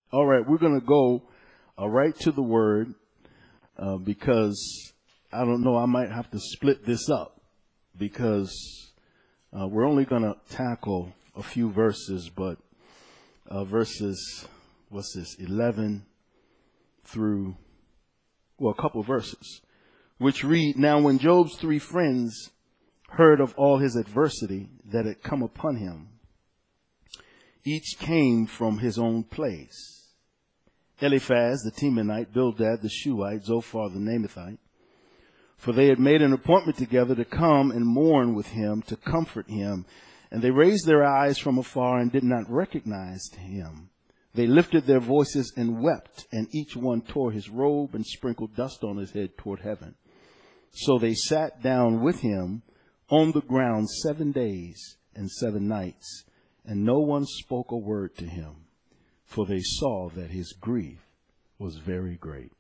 All right, we're going to go right to the word because I don't know, I might have to split this up because we're only going to tackle a few verses, but verses, 11 through, a couple verses, which read, "Now when Job's 3 friends heard of all his adversity that had come upon him, each came from his own place. Eliphaz the Temanite, Bildad the Shuhite, Zophar the Naamathite. For they had made an appointment together to come and mourn with him, to comfort him. And they raised their eyes from afar and did not recognize him. They lifted their voices and wept, and each one tore his robe and sprinkled dust on his head toward heaven. So they sat down with him on the ground 7 days and 7 nights, and no one spoke a word to him, for they saw that his grief was very great."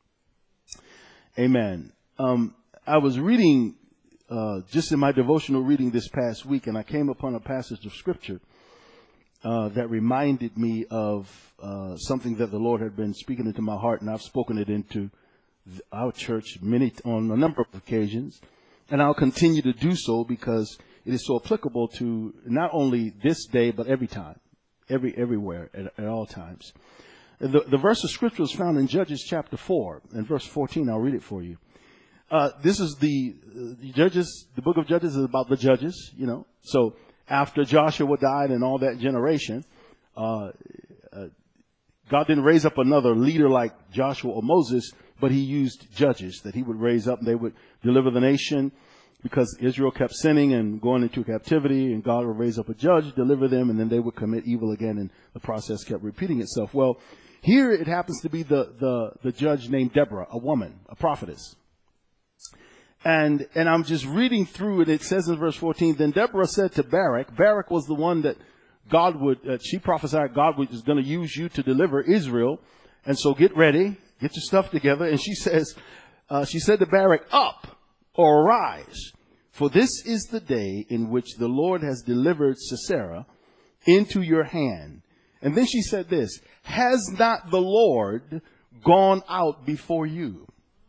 Amen. I was reading, just in my devotional reading this past week, and I came upon a passage of scripture that reminded me of something that the Lord had been speaking into my heart, and I've spoken it into our church on a number of occasions, and I'll continue to do so because it is so applicable to not only this day, but every time. Everywhere, at all times. The verse of scripture is found in Judges chapter 4 and verse 14. I'll read it for you. This is the Judges. The book of Judges is about the judges, So after Joshua died and all that generation, God didn't raise up another leader like Joshua or Moses, but he used judges that he would raise up, and they would deliver the nation. Because Israel kept sinning and going into captivity, and God would raise up a judge, deliver them, and then they would commit evil again, and the process kept repeating itself. Well, here it happens to be the judge named Deborah, a woman, a prophetess. And I'm just reading through it. It says in verse 14, "Then Deborah said to Barak," Barak was the one that God she prophesied God was going to use you to deliver Israel. And so get ready, get your stuff together. And she said to Barak, "Up, or arise, for this is the day in which the Lord has delivered Sisera into your hand." And then she said this, "Has not the Lord gone out before you?"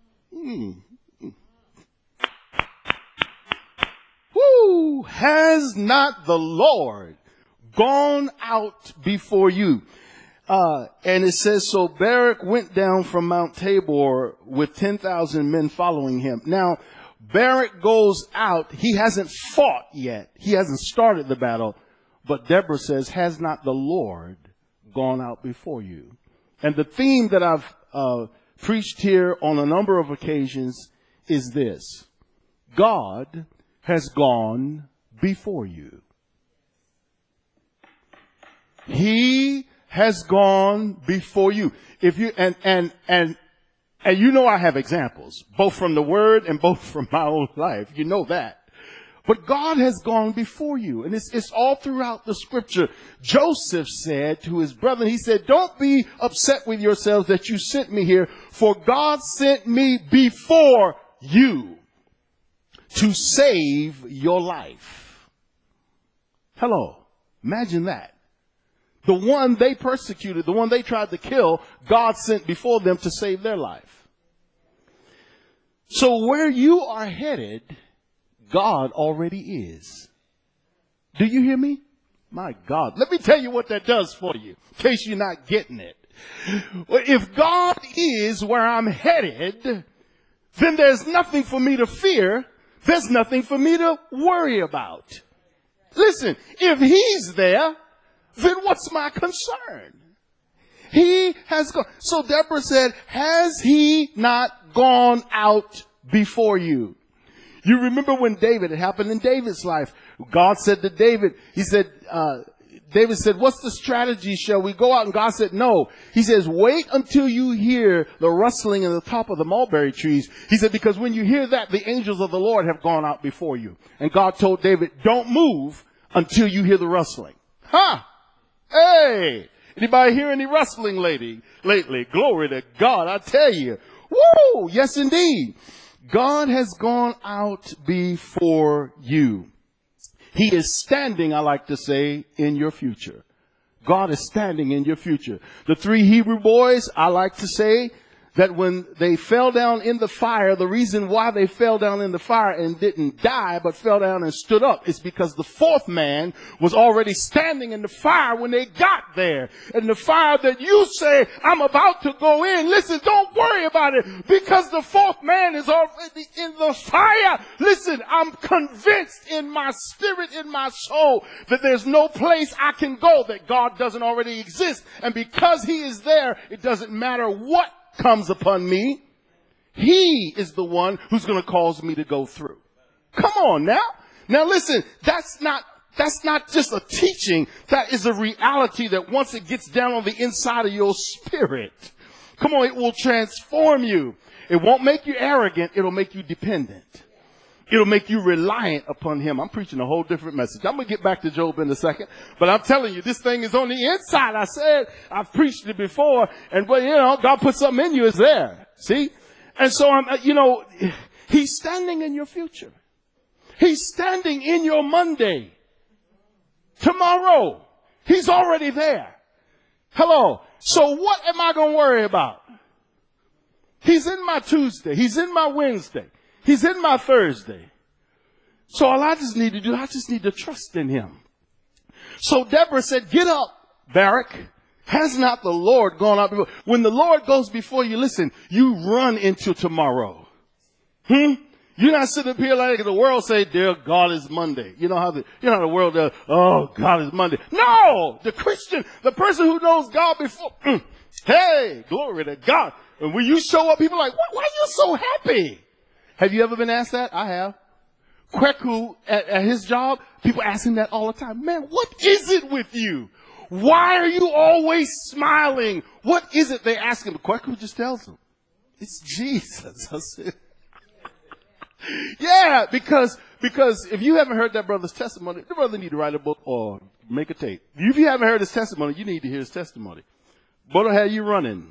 Woo! Has not the Lord gone out before you? And it says, "So Barak went down from Mount Tabor with 10,000 men following him." Now, Barak goes out. He hasn't fought yet. He hasn't started the battle. But Deborah says, "Has not the Lord gone out before you?" And the theme that I've preached here on a number of occasions is this: God has gone before you. He has gone before you. If you and you know I have examples, both from the word and both from my own life. You know that. But God has gone before you. And it's all throughout the scripture. Joseph said to his brother, he said, "Don't be upset with yourselves that you sent me here, for God sent me before you to save your life." Hello. Imagine that. The one they persecuted, the one they tried to kill, God sent before them to save their life. So where you are headed, God already is. Do you hear me? My God. Let me tell you what that does for you, in case you're not getting it. If God is where I'm headed, then there's nothing for me to fear. There's nothing for me to worry about. Listen, if he's there, then what's my concern? He has gone. So Deborah said, "Has he not gone out before you?" You remember when it happened in David's life. God said to David, David said, "What's the strategy? Shall we go out?" And God said, "No." He says, "Wait until you hear the rustling in the top of the mulberry trees." He said, "Because when you hear that, the angels of the Lord have gone out before you." And God told David, "Don't move until you hear the rustling." Hey, anybody hear any rustling lately? Glory to God. I tell you. Woo! Yes, indeed. God has gone out before you. He is standing, I like to say, in your future. God is standing in your future. The 3 Hebrew boys, I like to say that when they fell down in the fire, the reason why they fell down in the fire and didn't die, but fell down and stood up is because the 4th man was already standing in the fire when they got there. And the fire that you say, I'm about to go in, listen, don't worry about it, because the 4th man is already in the fire. Listen, I'm convinced in my spirit, in my soul, that there's no place I can go that God doesn't already exist. And because he is there, it doesn't matter what comes upon me. He is the one who's going to cause me to go through. Come on now. Now listen, that's not just a teaching. That is a reality that once it gets down on the inside of your spirit, come on, it will transform you. It won't make you arrogant. It'll make you dependent. It'll make you reliant upon him. I'm preaching a whole different message. I'm going to get back to Job in a second, but I'm telling you, this thing is on the inside. I said, I've preached it before, and well, God put something in you, it's there. See? And so he's standing in your future. He's standing in your Monday. Tomorrow. He's already there. Hello. So what am I going to worry about? He's in my Tuesday. He's in my Wednesday. He's in my Thursday. So all I just need to do, I just need to trust in him. So Deborah said, get up, Barak. Has not the Lord gone out before? When the Lord goes before you, listen, you run into tomorrow. You're not sitting up here like the world say, dear God, is Monday. You know how the world does, oh, God is Monday. No! The Christian, the person who knows God before, hey, glory to God. And when you show up, people are like, why are you so happy? Have you ever been asked that? I have. Kweku at his job, people ask him that all the time. Man, what is it with you? Why are you always smiling? What is it they ask him? Kweku just tells them. It's Jesus. I said, yeah, because if you haven't heard that brother's testimony, the brother need to write a book or make a tape. If you haven't heard his testimony, you need to hear his testimony. Brother, how you running?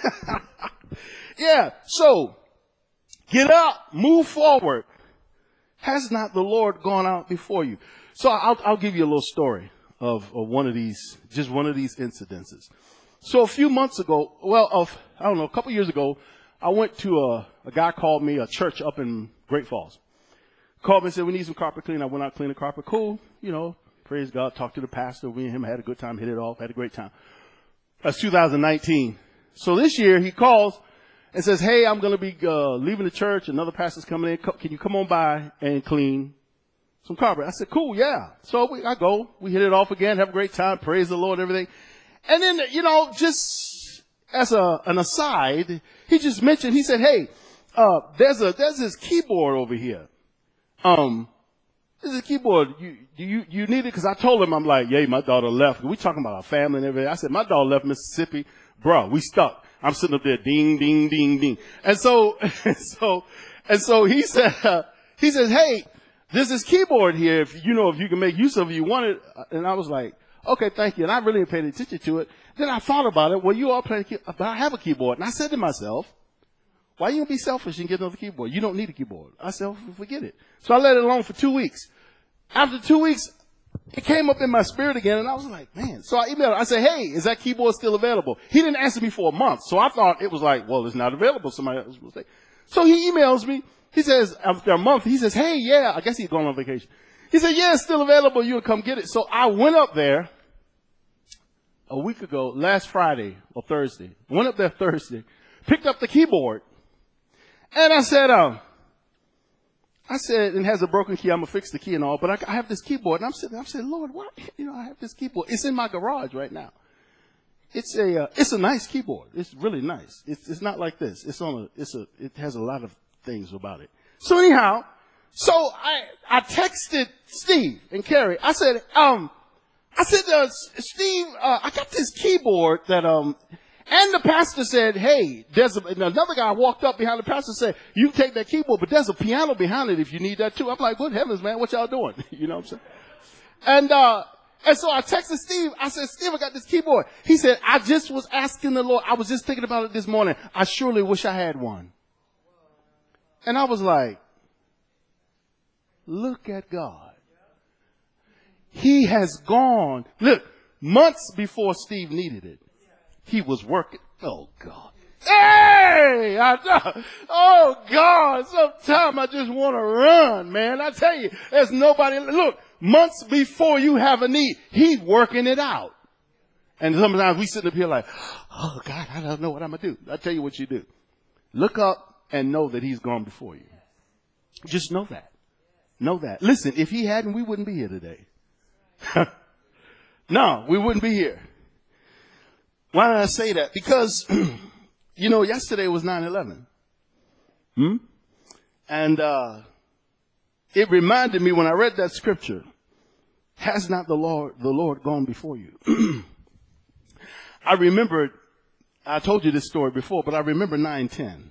Yeah, so get up, move forward. Has not the Lord gone out before you? So I'll give you a little story of one of these incidences. So a few months ago, a couple years ago, I went to a guy called me, a church up in Great Falls. Called me and said, we need some carpet clean. I went out, cleaned the carpet. Cool. Praise God. Talked to the pastor. We and him had a good time, hit it off, had a great time. That's 2019. So this year he calls and says, hey, I'm going to be leaving the church. Another pastor's coming in. Can you come on by and clean some carpet? I said, cool, yeah. So I go. We hit it off again, have a great time, praise the Lord, everything. And then, just as an aside, he just mentioned, he said, hey, there's this keyboard over here. This is a keyboard. You need it? Because I told him, I'm like, yay, my daughter left. We talking about our family and everything. I said, my daughter left Mississippi. Bro, we stuck. I'm sitting up there, ding, ding, ding, ding. And so he said, hey, there's this keyboard here. If you can make use of it, you want it. And I was like, okay, thank you. And I really didn't pay attention to it. Then I thought about it. Well, you all play, but I have a keyboard. And I said to myself, why you gonna be selfish and get another keyboard? You don't need a keyboard. I said, forget it. So I let it alone for 2 weeks. After 2 weeks, it came up in my spirit again, and I was like, man. So I emailed him. I said, hey, is that keyboard still available? He didn't answer me for a month. So I thought it was like, well, it's not available. Somebody else will say. So he emails me. He says, after a month, he says, hey, yeah, I guess he's going on vacation. He said, yeah, it's still available. You'll come get it. So I went up there a week ago, last Friday or Thursday. Went up there Thursday, picked up the keyboard, and I said, it has a broken key. I'm going to fix the key and all, but I have this keyboard. And I'm saying, Lord, what? I have this keyboard. It's in my garage right now. It's a nice keyboard. It's really nice. It's not like this. It has a lot of things about it. So anyhow, I texted Steve and Carrie. I said, Steve, I got this keyboard that, and the pastor said, hey, another guy walked up behind the pastor and said, you can take that keyboard, but there's a piano behind it if you need that too. I'm like, good heavens, man, what y'all doing? You know what I'm saying? And so I texted Steve. I said, Steve, I got this keyboard. He said, I just was asking the Lord. I was just thinking about it this morning. I surely wish I had one. And I was like, look at God. He has gone. Look, months before Steve needed it, he was working. Oh, God. Hey! Oh, God. Sometimes I just want to run, man. I tell you, there's nobody. Look, months before you have a need, he's working it out. And sometimes we sit up here like, oh, God, I don't know what I'm going to do. I tell you what you do. Look up and know that he's gone before you. Just know that. Know that. Listen, if he hadn't, we wouldn't be here today. No, we wouldn't be here. Why did I say that? Because, you know, yesterday was 9/11. And it reminded me when I read that scripture, has not the Lord gone before you? I remembered, I told you this story before, but I remember 9/10.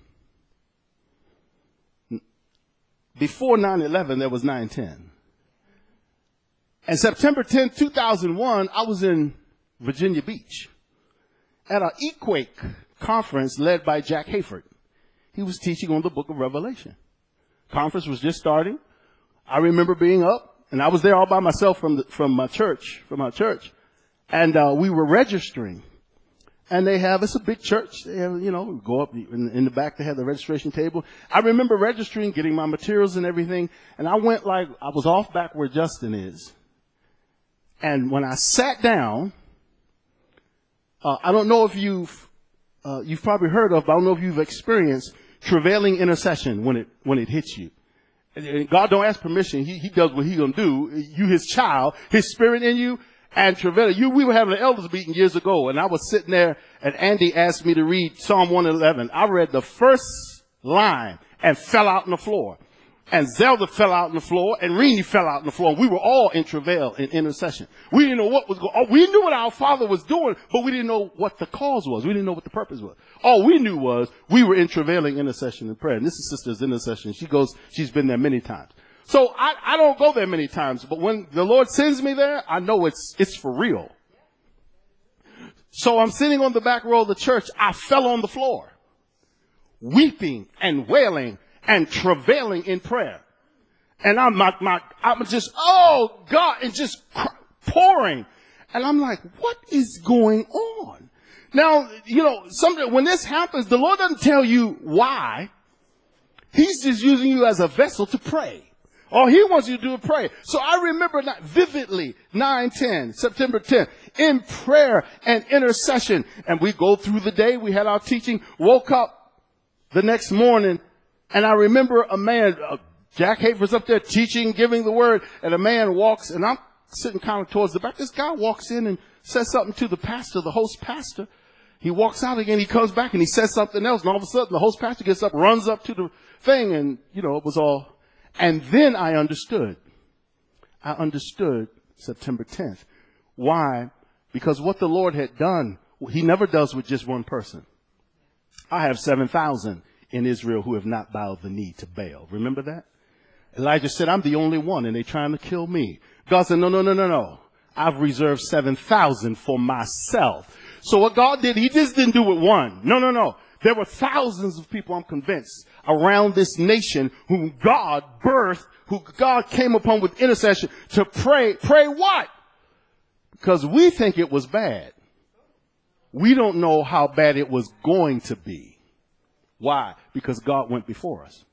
Before 9/11, there was 9/10. And September 10, 2001, I was in Virginia Beach at an Equake conference led by Jack Hayford. He was teaching on the book of Revelation. Conference was just starting. I remember being up, and I was there all by myself from our church. And we were registering. And they have, it's a big church. They have, you know, go up in the back, they have the registration table. I remember registering, getting my materials and everything. And I went like, I was off back where Justin is. And when I sat down, I don't know if you've probably heard of, but I don't know if you've experienced travailing intercession when it hits you. And God don't ask permission. He does what he's going to do. You, his child, his spirit in you, and travailing. We were having an elders meeting years ago, and I was sitting there, and Andy asked me to read Psalm 111. I read the first line and fell out on the floor. And Zelda fell out on the floor, and Renee fell out on the floor. We were all in travail in intercession. We didn't know what was going on. We knew what our Father was doing, but we didn't know what the cause was. We didn't know what the purpose was. All we knew was we were in travailing intercession and prayer. And this is Sister's intercession. She's been there many times. So I don't go there many times, but when the Lord sends me there, I know it's for real. So I'm sitting on the back row of the church. I fell on the floor, weeping and wailing and travailing in prayer. And I'm just, oh God, and just pouring. And I'm like, what is going on? Now, you know, when this happens, the Lord doesn't tell you why. He's just using you as a vessel to pray. All he wants you to do is pray. So I remember vividly 9/10, September 10th, in prayer and intercession. And we go through the day. We had our teaching, woke up the next morning. And I remember a man, Jack Hayford's up there teaching, giving the word, and a man walks, and I'm sitting kind of towards the back. This guy walks in and says something to the pastor, the host pastor. He walks out again, he comes back, and he says something else, and all of a sudden the host pastor gets up, runs up to the thing, and, you know, it was all. And then I understood. I understood September 10th. Why? Because what the Lord had done, he never does with just one person. I have 7,000 in Israel who have not bowed the knee to Baal. Remember that? Elijah said, I'm the only one, and they're trying to kill me. God said, no. I've reserved 7,000 for myself. So what God did, he just didn't do it one. No. There were thousands of people, I'm convinced, around this nation whom God birthed, who God came upon with intercession to pray. Pray what? Because we think it was bad. We don't know how bad it was going to be. Why? Because God went before us.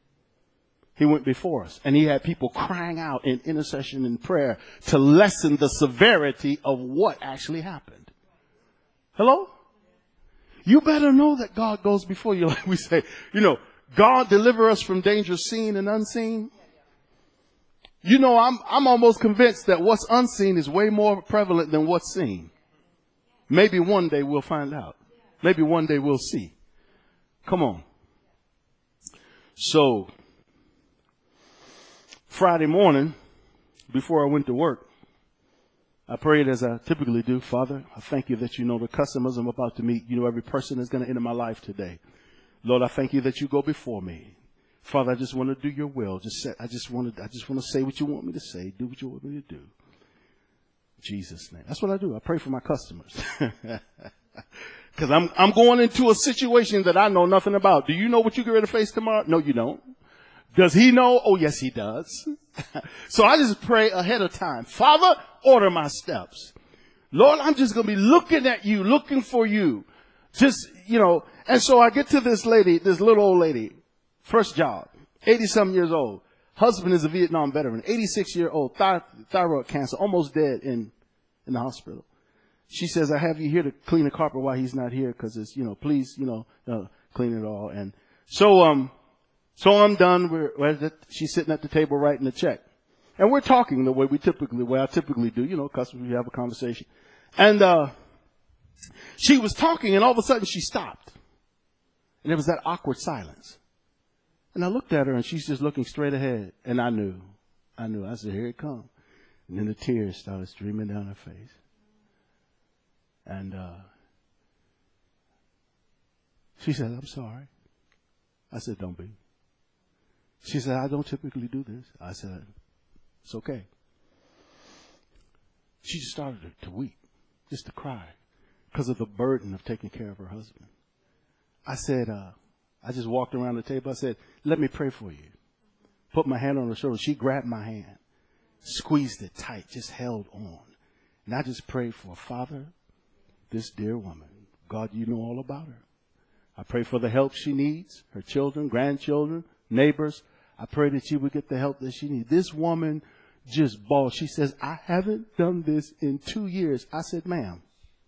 He went before us. And he had people crying out in intercession and prayer to lessen the severity of what actually happened. Hello? You better know that God goes before you. Like we say, you know, God deliver us from danger seen and unseen. You know, I'm almost convinced that what's unseen is way more prevalent than what's seen. Maybe one day we'll find out. Maybe one day we'll see. Come on. So, Friday morning, before I went to work, I prayed as I typically do. Father, I thank you that you know the customers I'm about to meet. You know every person that's going to enter my life today. Lord, I thank you that you go before me. Father, I just want to do your will. I just want to say what you want me to say. Do what you want me to do. In Jesus' name. That's what I do. I pray for my customers. Because I'm going into a situation that I know nothing about. Do you know what you get ready to face tomorrow? No, you don't. Does he know? Oh, yes, he does. So I just pray ahead of time. Father, order my steps. Lord, I'm just going to be looking at you, looking for you. Just, and so I get to this lady, this little old lady, first job, 80-something years old. Husband is a Vietnam veteran, 86-year-old, thyroid cancer, almost dead in the hospital. She says, I have you here to clean the carpet while he's not here because it's, please, clean it all. And so I'm done. She's sitting at the table writing the check. And we're talking the way I typically do, customers, we have a conversation. And she was talking, and all of a sudden she stopped. And there was that awkward silence. And I looked at her, and she's just looking straight ahead. And I knew. I said, here it comes. And then the tears started streaming down her face. And she said, I'm sorry. I said, don't be. She said, I don't typically do this. I said, it's okay. She just started to weep, just to cry, because of the burden of taking care of her husband. I said, I just walked around the table. I said, let me pray for you. Put my hand on her shoulder. She grabbed my hand, squeezed it tight, just held on. And I just prayed for, Father, this dear woman. God, you know all about her. I pray for the help she needs, her children, grandchildren, neighbors. I pray that she would get the help that she needs. This woman just bawled. She says, I haven't done this in 2 years. I said, ma'am,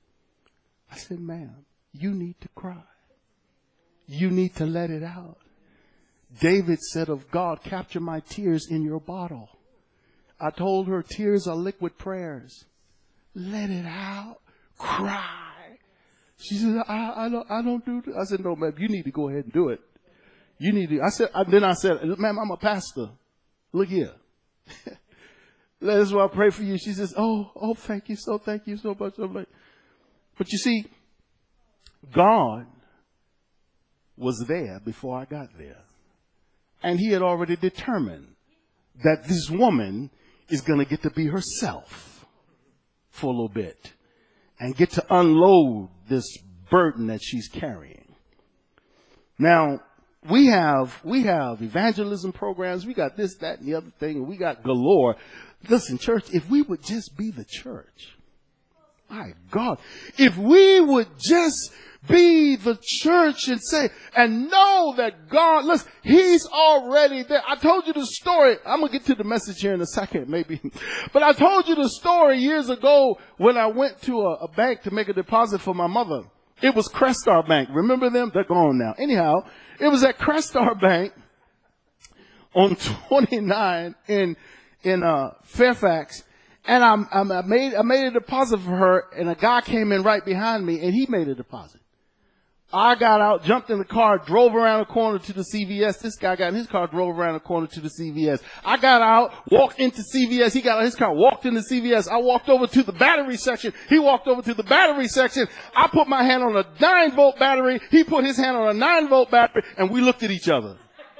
you need to cry. You need to let it out. David said of God, capture my tears in your bottle. I told her tears are liquid prayers. Let it out. Cry. She said, I don't do that. I said, no, ma'am, you need to go ahead and do it. You need to. I said, ma'am, I'm a pastor. Look here. That's why I pray for you. She says, oh, thank you so much. I'm like, but you see, God was there before I got there. And he had already determined that this woman is going to get to be herself for a little bit and get to unload this burden that she's carrying. Now, we have evangelism programs. We got this, that, and the other thing, and we got galore. Listen, church, if we would just be the church, my God, if we would just be the church and say, and know that God, listen, he's already there. I told you the story. I'm going to get to the message here in a second, maybe. But I told you the story years ago when I went to a bank to make a deposit for my mother. It was Crestar Bank. Remember them? They're gone now. Anyhow, it was at Crestar Bank on 29 in Fairfax. And I made a deposit for her, and a guy came in right behind me, and he made a deposit. I got out, jumped in the car, drove around the corner to the CVS. This guy got in his car, drove around the corner to the CVS. I got out, walked into CVS. He got out of his car, walked into CVS. I walked over to the battery section. He walked over to the battery section. I put my hand on a 9-volt battery. He put his hand on a 9-volt battery, and we looked at each other.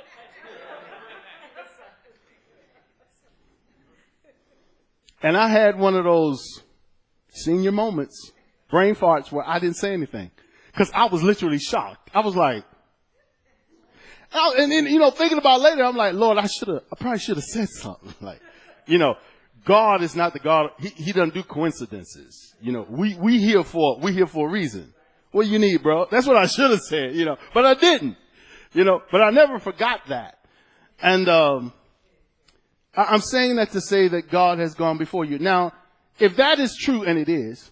And I had one of those senior moments, brain farts, where I didn't say anything. Because I was literally shocked. I was like, and then, thinking about it later, I'm like, Lord, I probably should have said something. Like, God is not the God. He doesn't do coincidences. We here for a reason. What do you need, bro? That's what I should have said, but I didn't, but I never forgot that. And, I'm saying that to say that God has gone before you. Now, if that is true, and it is,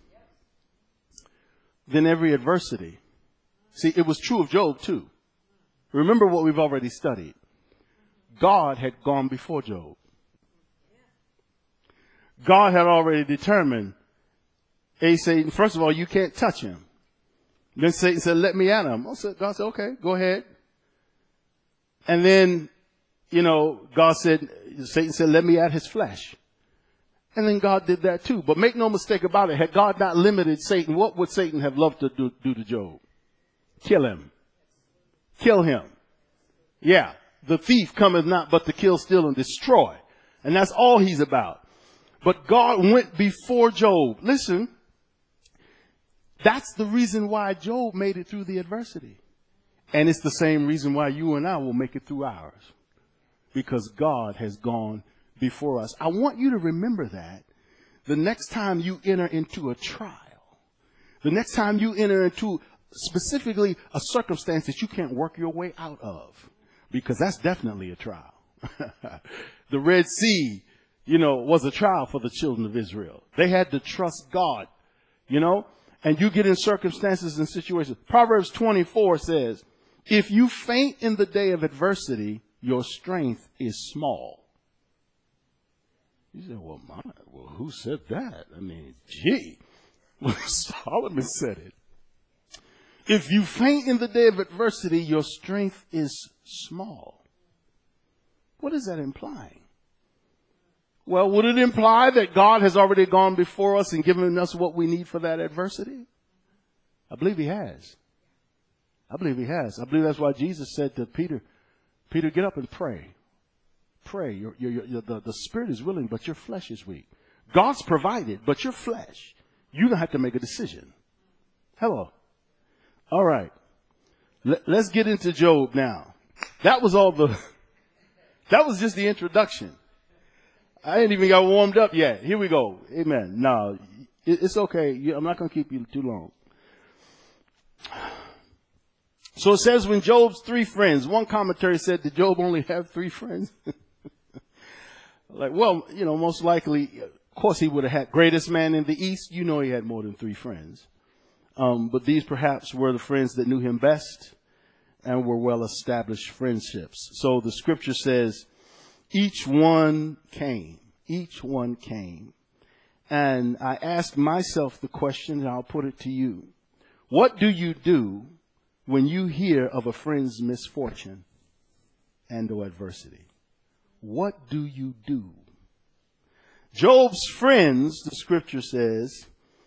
then every adversity. See, it was true of Job too. Remember what we've already studied. God had gone before Job. God had already determined, hey, Satan, first of all, you can't touch him. Then Satan said, let me at him. God said, okay, go ahead. And then, Satan said, let me at his flesh. And then God did that too. But make no mistake about it. Had God not limited Satan, what would Satan have loved to do to Job? Kill him. Kill him. Yeah. The thief cometh not but to kill, steal, and destroy. And that's all he's about. But God went before Job. Listen. That's the reason why Job made it through the adversity. And it's the same reason why you and I will make it through ours. Because God has gone before us. I want you to remember the next time you enter into a trial, the next time you enter into specifically a circumstance that you can't work your way out of, because that's definitely a trial. The Red Sea, was a trial for the children of Israel. They had to trust God, and you get in circumstances and situations. Proverbs 24 says, if you faint in the day of adversity, your strength is small. You say, well, who said that? I mean, gee, Solomon said it. If you faint in the day of adversity, your strength is small. What is that implying? Well, would it imply that God has already gone before us and given us what we need for that adversity? I believe he has. I believe he has. I believe that's why Jesus said to Peter, get up and pray. Pray. The spirit is willing, but your flesh is weak. God's provided, but your flesh, you're going to have to make a decision. Hello. All right. Let's get into Job now. That was just the introduction. I ain't even got warmed up yet. Here we go. Amen. No, it's okay. I'm not going to keep you too long. So it says when Job's 3 friends, one commentary said, did Job only have 3 friends? Most likely, of course he would have had greatest man in the East. He had more than 3 friends. But these perhaps were the friends that knew him best and were well-established friendships. So the scripture says, each one came. And I asked myself the question, and I'll put it to you. What do you do when you hear of a friend's misfortune and or adversity? What do you do? Job's friends, the scripture says,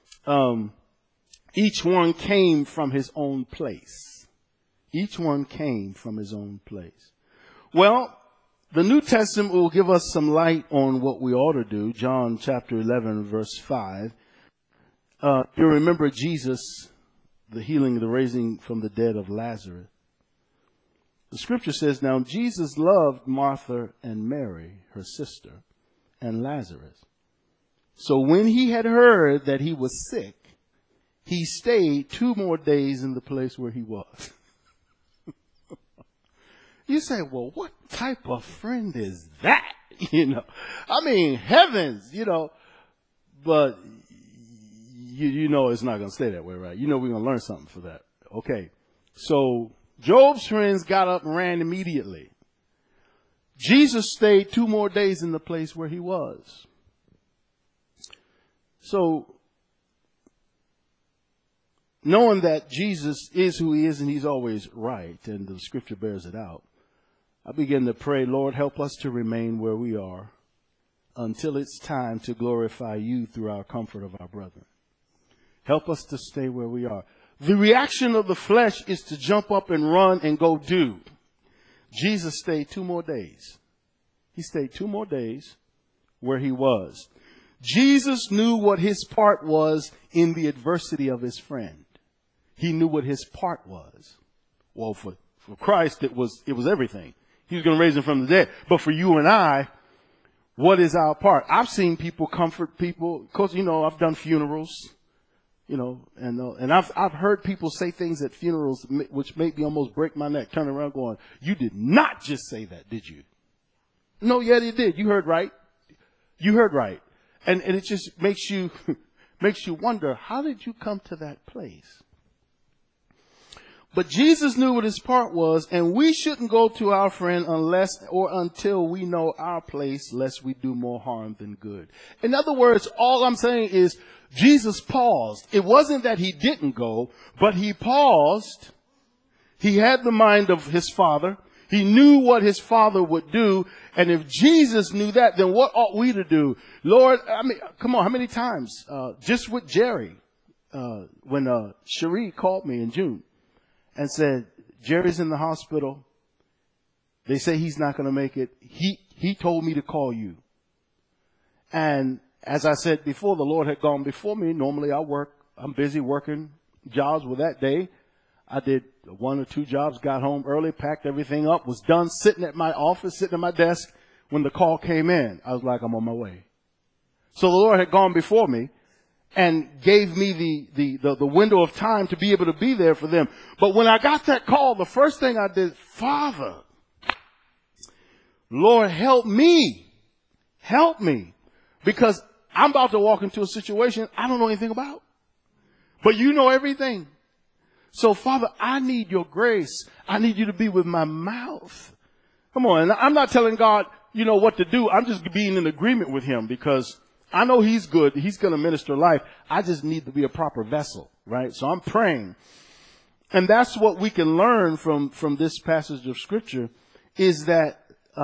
each one came from his own place. Each one came from his own place. Well, the New Testament will give us some light on what we ought to do. John chapter 11, verse 5. You remember Jesus, the healing, the raising from the dead of Lazarus. The scripture says, now Jesus loved Martha and Mary, her sister, and Lazarus. So when he had heard that he was sick, he stayed 2 more days in the place where he was. You say, well, what type of friend is that? Heavens, but it's not going to stay that way, right? We're going to learn something for that. Okay. So Job's friends got up and ran immediately. Jesus stayed 2 more days in the place where he was. So knowing that Jesus is who he is and he's always right, and the scripture bears it out, I begin to pray, Lord, help us to remain where we are until it's time to glorify you through our comfort of our brethren. Help us to stay where we are. The reaction of the flesh is to jump up and run and go do. Jesus stayed 2 more days. He stayed 2 more days where he was. Jesus knew what his part was in the adversity of his friend. He knew what his part was. Well, for Christ, it was everything. He was going to raise him from the dead. But for you and I, what is our part? I've seen people comfort people. Of course, I've done funerals, and I've heard people say things at funerals which made me almost break my neck, turning around going, you did not just say that, did you? No, yeah, you did. You heard right. You heard right. And it just makes you wonder, how did you come to that place? But Jesus knew what his part was, and we shouldn't go to our friend unless or until we know our place, lest we do more harm than good. In other words, all I'm saying is Jesus paused. It wasn't that he didn't go, but he paused. He had the mind of his Father. He knew what his Father would do. And if Jesus knew that, then what ought we to do? Lord, come on, how many times? Just with Jerry, when Cherie called me in June and said, Jerry's in the hospital. They say he's not going to make it. He told me to call you. And as I said before, the Lord had gone before me. Normally I'm busy working jobs. Well, that day I did 1 or 2 jobs, got home early, packed everything up, was done sitting at my office, sitting at my desk when the call came in. I was like, I'm on my way. So the Lord had gone before me and gave me the window of time to be able to be there for them. But when I got that call, the first thing I did, Father, Lord, help me, because I'm about to walk into a situation I don't know anything about, but you know everything. So Father, I need your grace. I need you to be with my mouth. Come on. And I'm not telling God, what to do. I'm just being in agreement with him because I know he's good. He's going to minister life. I just need to be a proper vessel, right? So I'm praying. And that's what we can learn from this passage of scripture is that,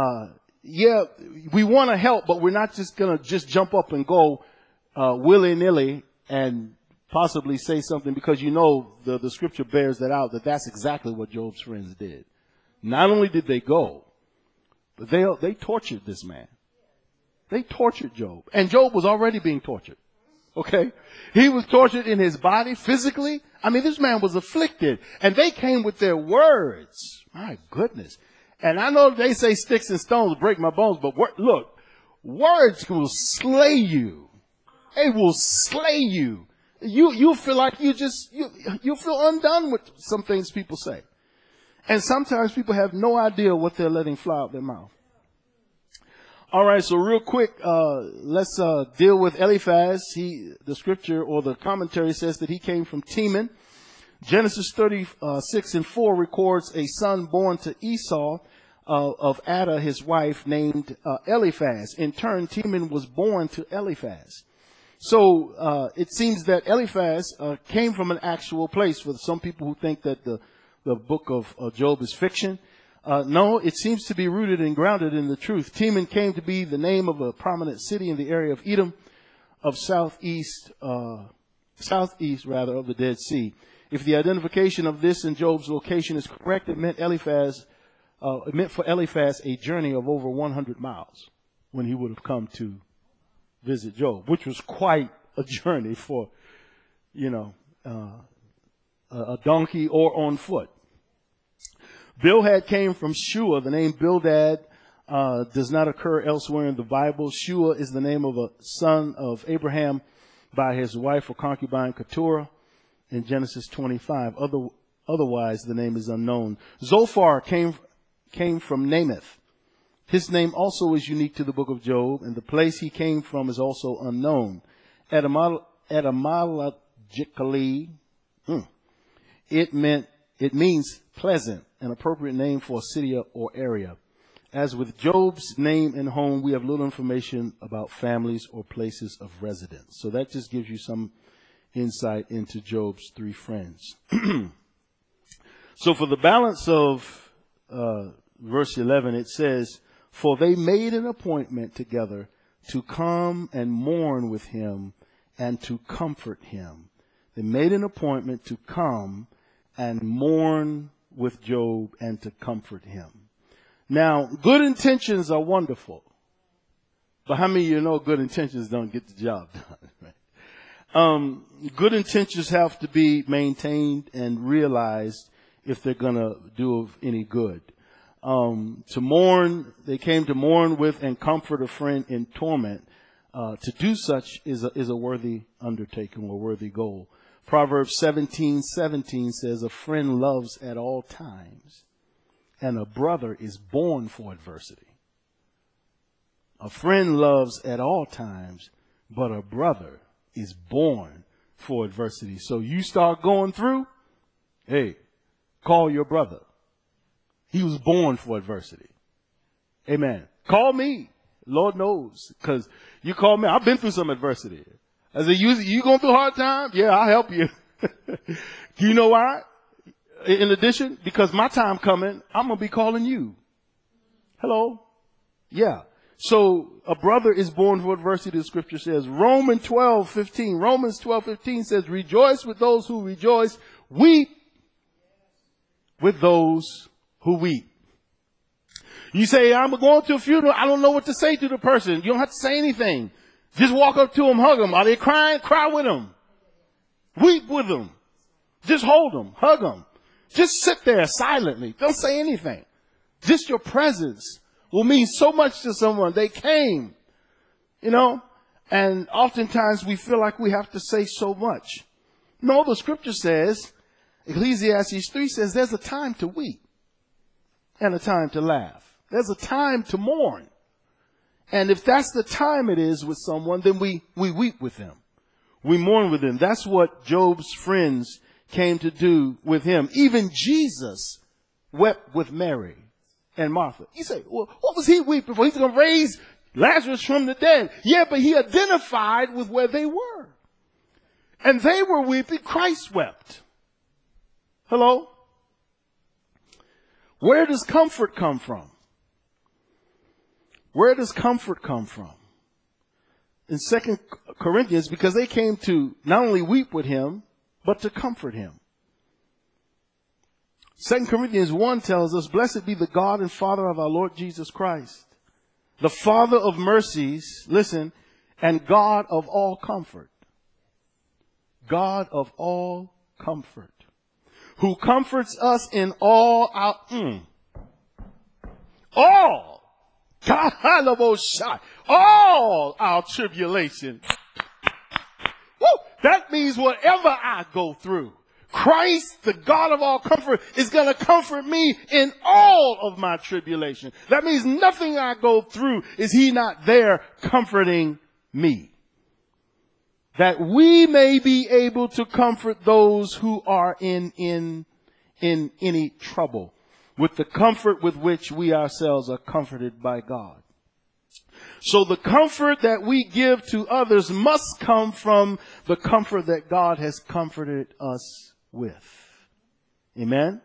we want to help, but we're not just going to just jump up and go, willy-nilly and possibly say something because the scripture bears that out, that's exactly what Job's friends did. Not only did they go, but they tortured this man. They tortured Job. And Job was already being tortured. Okay? He was tortured in his body, physically. I mean, this man was afflicted. And they came with their words. My goodness. And I know they say sticks and stones break my bones, but look, words will slay you. It will slay you. You feel like you feel undone with some things people say. And sometimes people have no idea what they're letting fly out their mouth. All right, so real quick, let's deal with Eliphaz. The scripture or the commentary says that he came from Teman. Genesis 36:4 records a son born to Esau of Ada, his wife, named Eliphaz. In turn, Teman was born to Eliphaz. So it seems that Eliphaz came from an actual place. For some people who think that the book of Job is fiction, no, it seems to be rooted and grounded in the truth. Teman came to be the name of a prominent city in the area of Edom, of southeast of the Dead Sea. If the identification of this in Job's location is correct, it meant for Eliphaz a journey of over 100 miles when he would have come to visit Job, which was quite a journey for, a donkey or on foot. Bildad came from Shua. The name Bildad does not occur elsewhere in the Bible. Shua is the name of a son of Abraham by his wife or concubine Keturah in Genesis 25. Otherwise, the name is unknown. Zophar came from Namath. His name also is unique to the book of Job, and the place he came from is also unknown. Etymologically, it means pleasant, an appropriate name for a city or area. As with Job's name and home, we have little information about families or places of residence. So that just gives you some insight into Job's three friends. So for the balance of verse 11, it says, "For they made an appointment together to come and mourn with him and to comfort him." They made an appointment to come and mourn with Job and to comfort him. Now, good intentions are wonderful. But how many of you know good intentions don't get the job done? Right? Good intentions have to be maintained and realized if they're going to do any good. To mourn, they came to mourn with and comfort a friend in torment. To do such is a worthy undertaking or worthy goal. Proverbs 17:17 says, "A friend loves at all times, and a brother is born for adversity." A friend loves at all times, but a brother is born for adversity. So you start going through, hey, call your brother. He was born for adversity. Amen. Call me. Lord knows, because you call me. I've been through some adversity. I said, you going through a hard time? Yeah, I'll help you. Do you know why? In addition, because my time coming, I'm going to be calling you. Hello? Yeah. So a brother is born for adversity, the scripture says. Romans 12:15 says, "Rejoice with those who rejoice. Weep with those who weep." You say, "I'm going to a funeral. I don't know what to say to the person." You don't have to say anything. Just walk up to them, hug them. Are they crying? Cry with them. Weep with them. Just hold them, hug them. Just sit there silently. Don't say anything. Just your presence will mean so much to someone. They came, And oftentimes we feel like we have to say so much. No, the scripture says, Ecclesiastes 3 says, there's a time to weep and a time to laugh. There's a time to mourn. And if that's the time it is with someone, then we weep with them. We mourn with them. That's what Job's friends came to do with him. Even Jesus wept with Mary and Martha. You say, well, what was he weeping for? He's going to raise Lazarus from the dead. Yeah, but he identified with where they were. And they were weeping. Christ wept. Hello? Where does comfort come from? Where does comfort come from? In 2 Corinthians, because they came to not only weep with him, but to comfort him. 2 Corinthians 1 tells us, blessed be the God and Father of our Lord Jesus Christ, the Father of mercies, listen, and God of all comfort. God of all comfort, who comforts us in all our, all our tribulation. Woo! That means whatever I go through, Christ, the God of all comfort, is going to comfort me in all of my tribulation. That means nothing I go through is he not there comforting me. That we may be able to comfort those who are in any trouble with the comfort with which we ourselves are comforted by God. So the comfort that we give to others must come from the comfort that God has comforted us with. Amen.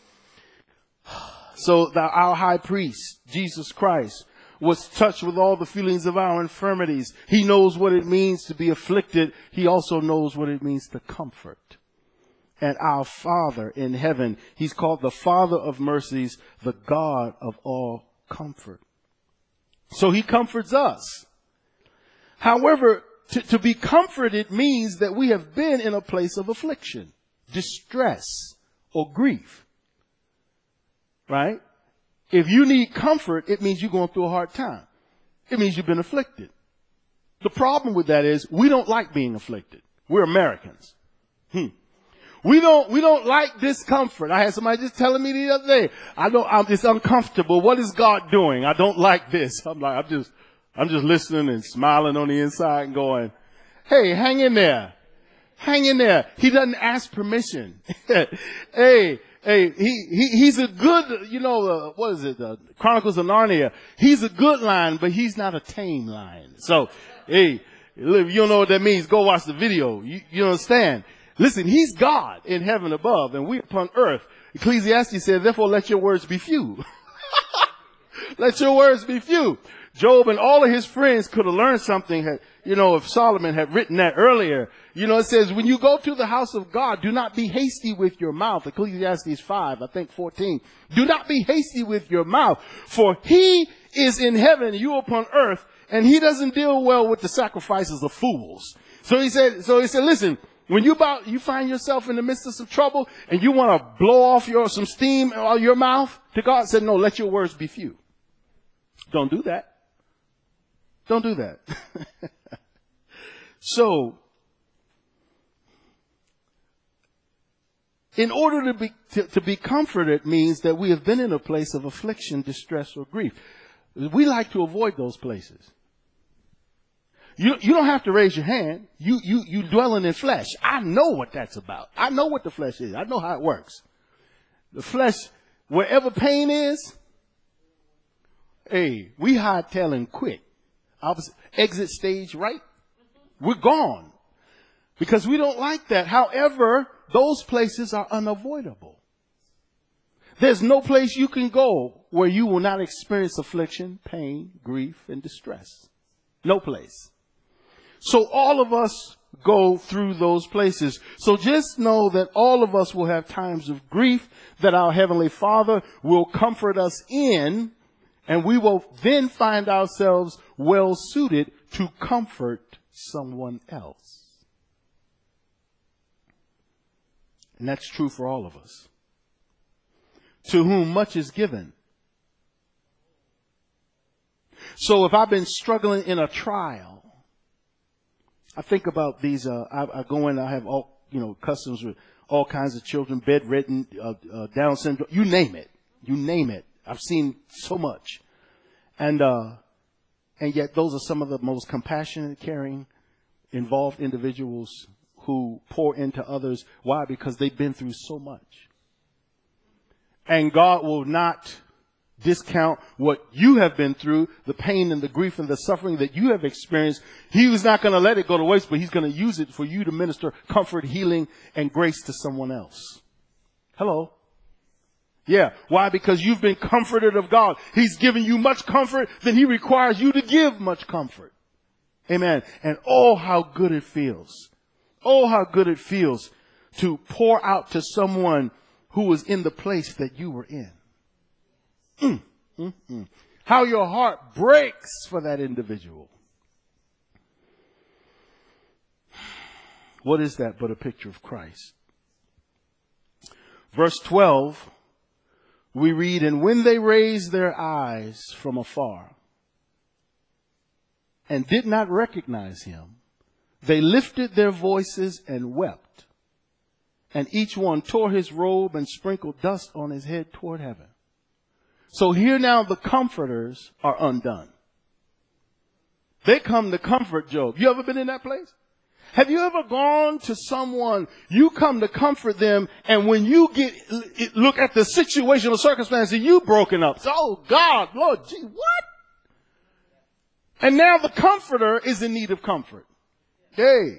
So our high priest, Jesus Christ, was touched with all the feelings of our infirmities. He knows what it means to be afflicted. He also knows what it means to comfort. And our Father in heaven, he's called the Father of mercies, the God of all comfort. So he comforts us. However, to be comforted means that we have been in a place of affliction, distress, or grief. Right? If you need comfort, it means you're going through a hard time. It means you've been afflicted. The problem with that is we don't like being afflicted. We're Americans. We don't like discomfort. I had somebody just telling me the other day, it's uncomfortable. What is God doing? I don't like this. I'm just listening and smiling on the inside and going, hey, hang in there. Hang in there. He doesn't ask permission. Hey, he's a good, what is it? Chronicles of Narnia. He's a good lion, but he's not a tame lion. So, hey, if you don't know what that means, go watch the video. You understand? Listen, he's God in heaven above and we upon earth. Ecclesiastes said, therefore let your words be few. Let your words be few. Job and all of his friends could have learned something, if Solomon had written that earlier. It says, when you go to the house of God, do not be hasty with your mouth. Ecclesiastes 5, 14. Do not be hasty with your mouth, for he is in heaven, you upon earth, and he doesn't deal well with the sacrifices of fools. So he said, listen, when you find yourself in the midst of some trouble and you want to blow off some steam out of your mouth to God, said, no, let your words be few. Don't do that. Don't do that. So, in order to be comforted means that we have been in a place of affliction, distress, or grief. We like to avoid those places. You don't have to raise your hand. You dwelling in flesh. I know what that's about. I know what the flesh is. I know how it works. The flesh, wherever pain is, hey, we hightailing quick. Exit stage right. We're gone. Because we don't like that. However, those places are unavoidable. There's no place you can go where you will not experience affliction, pain, grief, and distress. No place. So all of us go through those places. So just know that all of us will have times of grief that our Heavenly Father will comfort us in, and we will then find ourselves well suited to comfort someone else. And that's true for all of us. To whom much is given. So if I've been struggling in a trial, I think about these, I go in, I have all, customers with all kinds of children, bedridden, Down syndrome, you name it. You name it. I've seen so much. And yet those are some of the most compassionate, caring, involved individuals who pour into others. Why? Because they've been through so much. And God will not discount what you have been through, the pain and the grief and the suffering that you have experienced. He was not going to let it go to waste, but he's going to use it for you to minister comfort, healing, and grace to someone else. Hello. Yeah. Why? Because you've been comforted of God. He's given you much comfort, then he requires you to give much comfort. Amen. And oh, how good it feels. Oh, how good it feels to pour out to someone who was in the place that you were in. How your heart breaks for that individual. What is that but a picture of Christ? Verse 12, we read, and when they raised their eyes from afar and did not recognize him, they lifted their voices and wept. And each one tore his robe and sprinkled dust on his head toward heaven. So here now the comforters are undone. They come to comfort Job. You ever been in that place? Have you ever gone to someone, you come to comfort them, and when you look at the situation or circumstance, you broken up. So, oh God, Lord, gee, what? And now the comforter is in need of comfort. Hey,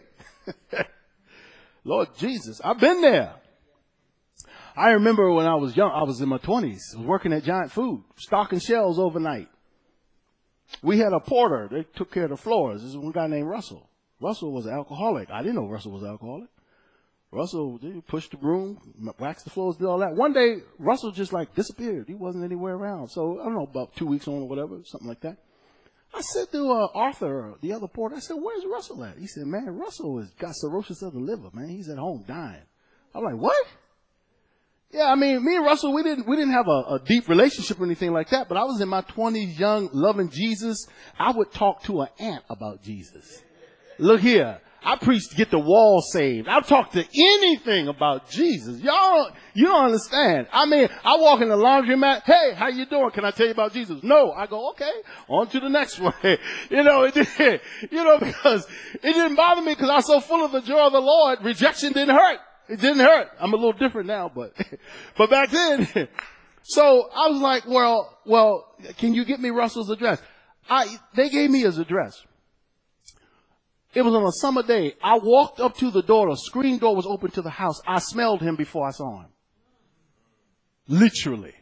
Lord Jesus, I've been there. I remember when I was young, I was in my 20s, I was working at Giant Food, stocking shelves overnight. We had a porter that took care of the floors. This is one guy named Russell. Russell was an alcoholic. I didn't know Russell was an alcoholic. Russell pushed the broom, waxed the floors, did all that. One day, Russell just disappeared. He wasn't anywhere around. So I don't know, about 2 weeks on or whatever, something like that. I said to Arthur, the other porter, I said, where's Russell at? He said, man, Russell has got cirrhosis of the liver, man. He's at home dying. I'm like, what? Yeah, I mean, me and Russell, we didn't have a deep relationship or anything like that, but I was in my 20s, young, loving Jesus. I would talk to an ant about Jesus. Look here. I preached to get the wall saved. I'll talk to anything about Jesus. Y'all, you don't understand. I mean, I walk in the laundromat. Hey, how you doing? Can I tell you about Jesus? No. I go, okay, on to the next one. Because it didn't bother me because I was so full of the joy of the Lord. Rejection didn't hurt. It didn't hurt. I'm a little different now, but back then. So I was like, well, can you get me Russell's address? They gave me his address. It was on a summer day. I walked up to the door. The screen door was open to the house. I smelled him before I saw him. Literally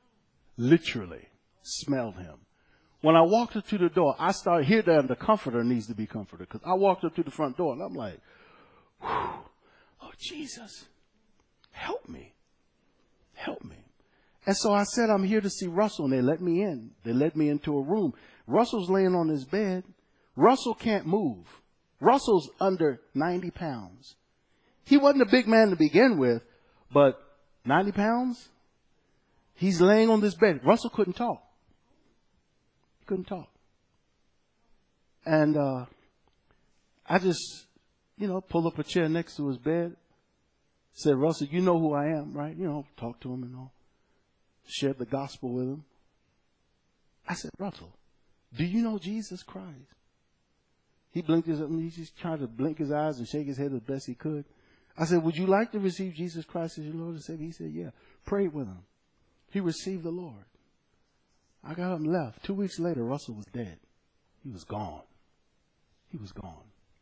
smelled him. When I walked up to the door, I started here that the comforter needs to be comforted, because I walked up to the front door and I'm like, whew. Oh, Jesus, help me. Help me. And so I said, I'm here to see Russell. And they let me in. They led me into a room. Russell's laying on his bed. Russell can't move. Russell's under 90 pounds. He wasn't a big man to begin with, but 90 pounds? He's laying on this bed. Russell couldn't talk. He couldn't talk. And I just pull up a chair next to his bed. Said, Russell, you know who I am, right? Talk to him and all. Shared the gospel with him. I said, Russell, do you know Jesus Christ? He blinked he just tried to blink his eyes and shake his head as best he could. I said, would you like to receive Jesus Christ as your Lord and Savior? He said, yeah. Prayed with him. He received the Lord. I got up and left. 2 weeks later, Russell was dead. He was gone. He was gone.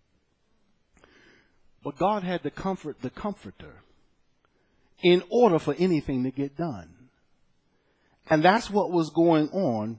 But God had to comfort the comforter in order for anything to get done. And that's what was going on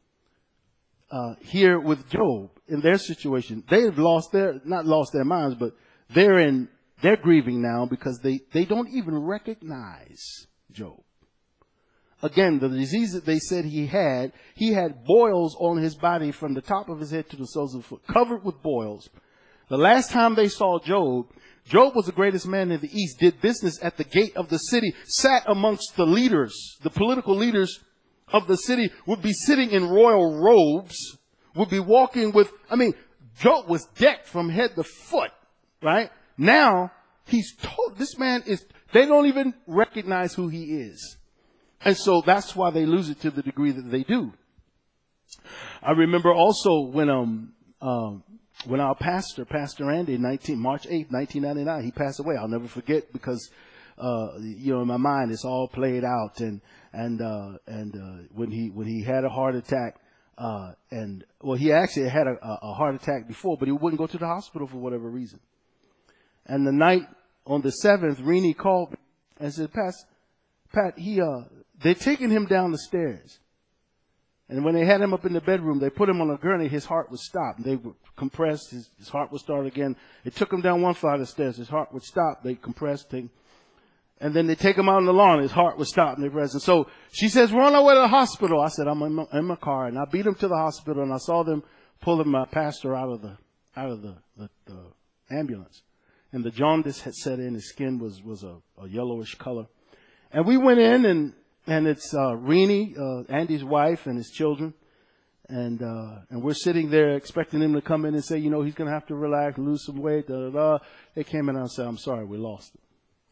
here with Job in their situation. They've not lost their minds, but they're grieving now because they don't even recognize Job. Again, the disease that they said he had boils on his body from the top of his head to the soles of the foot, covered with boils. The last time they saw Job was the greatest man in the East, did business at the gate of the city, sat amongst the leaders, the political leaders of the city, would be sitting in royal robes, would be walking with, Job was decked from head to foot, right? Now, he's told, this man is, they don't even recognize who he is. And so that's why they lose it to the degree that they do. I remember also when our Pastor Andy, March 8th, 1999, he passed away. I'll never forget because, in my mind, it's all played out. And when he had a heart attack, he actually had a heart attack before, but he wouldn't go to the hospital for whatever reason. And the night on the 7th, Renee called me and said, Pat, they're taking him down the stairs. And when they had him up in the bedroom, they put him on a gurney, his heart would stop. They would compress, his heart would start again. They took him down one flight of the stairs, his heart would stop, they compressed him. And then they take him out on the lawn, his heart would stop and they press. And so she says, we're on our way to the hospital. I said, I'm in my car. And I beat him to the hospital and I saw them pulling my pastor out of the ambulance. And the jaundice had set in, his skin was a yellowish color. And we went in and it's Renee, Andy's wife, and his children, and we're sitting there expecting him to come in and say, he's going to have to relax and lose some weight. Da, da, da. They came in and said, I'm sorry, we lost him.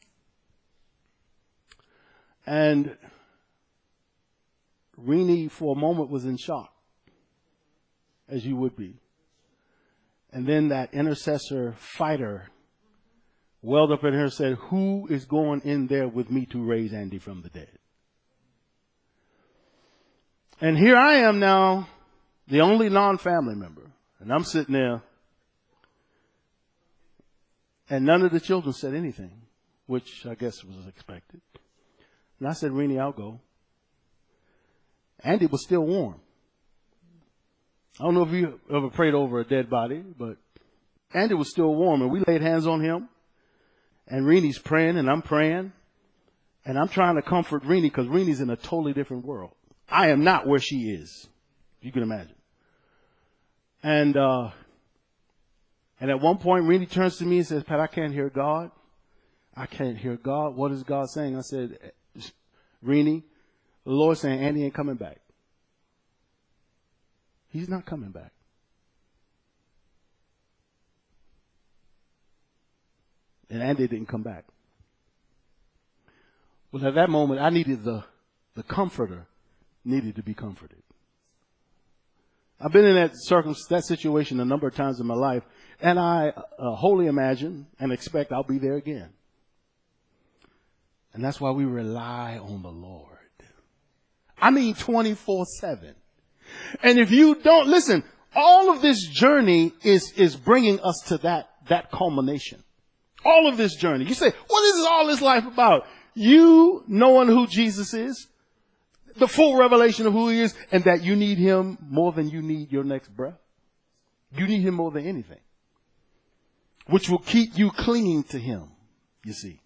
And Renee, for a moment, was in shock, as you would be. And then that intercessor fighter welled up in her and said, who is going in there with me to raise Andy from the dead? And here I am now, the only non-family member. And I'm sitting there. And none of the children said anything, which I guess was expected. And I said, Renee, I'll go. Andy was still warm. I don't know if you ever prayed over a dead body, but Andy was still warm. And we laid hands on him. And Renee's praying and I'm praying. And I'm trying to comfort Renee because Renee's in a totally different world. I am not where she is. You can imagine. And at one point, Renee turns to me and says, Pat, I can't hear God. I can't hear God. What is God saying? I said, Renee, the Lord's saying Andy ain't coming back. He's not coming back. And Andy didn't come back. Well, at that moment, I needed the comforter needed to be comforted. I've been in that situation a number of times in my life, and I wholly imagine and expect I'll be there again. And that's why we rely on the Lord. I mean 24/7. And if you don't, listen, all of this journey is bringing us to that culmination. All of this journey. You say, what is all this life about? You knowing who Jesus is, the full revelation of who he is, and that you need him more than you need your next breath. You need him more than anything, which will keep you clinging to him, you see.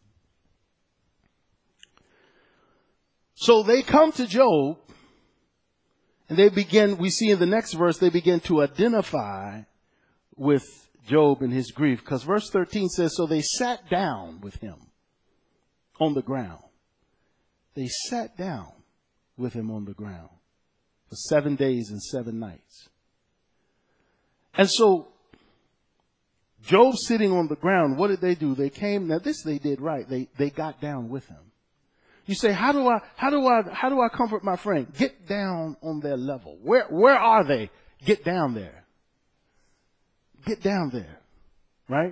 So they come to Job, and we see in the next verse, they begin to identify with Job and his grief. Because verse 13 says, so they sat down with him on the ground. They sat down with him on the ground for 7 days and 7 nights. And so Job sitting on the ground, what did they do? They came, now this they did right. They got down with him. You say, how do I comfort my friend? Get down on their level. Where are they? Get down there. Get down there. Right?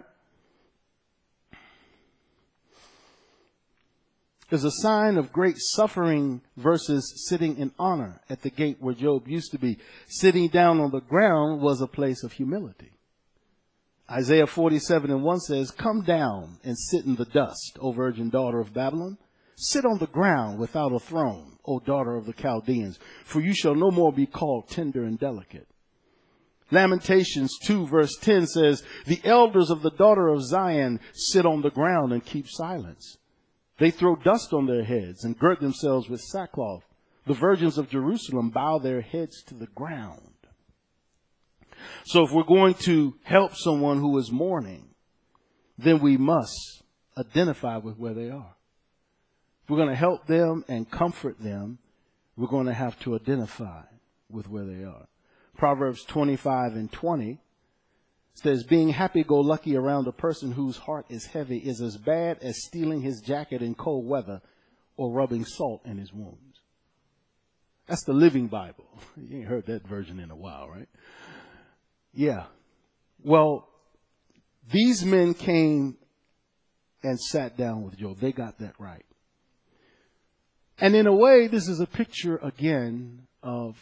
There's a sign of great suffering versus sitting in honor at the gate where Job used to be. Sitting down on the ground was a place of humility. Isaiah 47:1 says, come down and sit in the dust, O virgin daughter of Babylon. Sit on the ground without a throne, O daughter of the Chaldeans, for you shall no more be called tender and delicate. Lamentations 2 verse 10 says, the elders of the daughter of Zion sit on the ground and keep silence. They throw dust on their heads and girt themselves with sackcloth. The virgins of Jerusalem bow their heads to the ground. So if we're going to help someone who is mourning, then we must identify with where they are. If we're going to help them and comfort them, we're going to have to identify with where they are. Proverbs 25:20 says being happy-go-lucky around a person whose heart is heavy is as bad as stealing his jacket in cold weather or rubbing salt in his wounds. That's the Living Bible. You ain't heard that version in a while, right? Yeah. Well, these men came and sat down with Job. They got that right. And in a way, this is a picture again of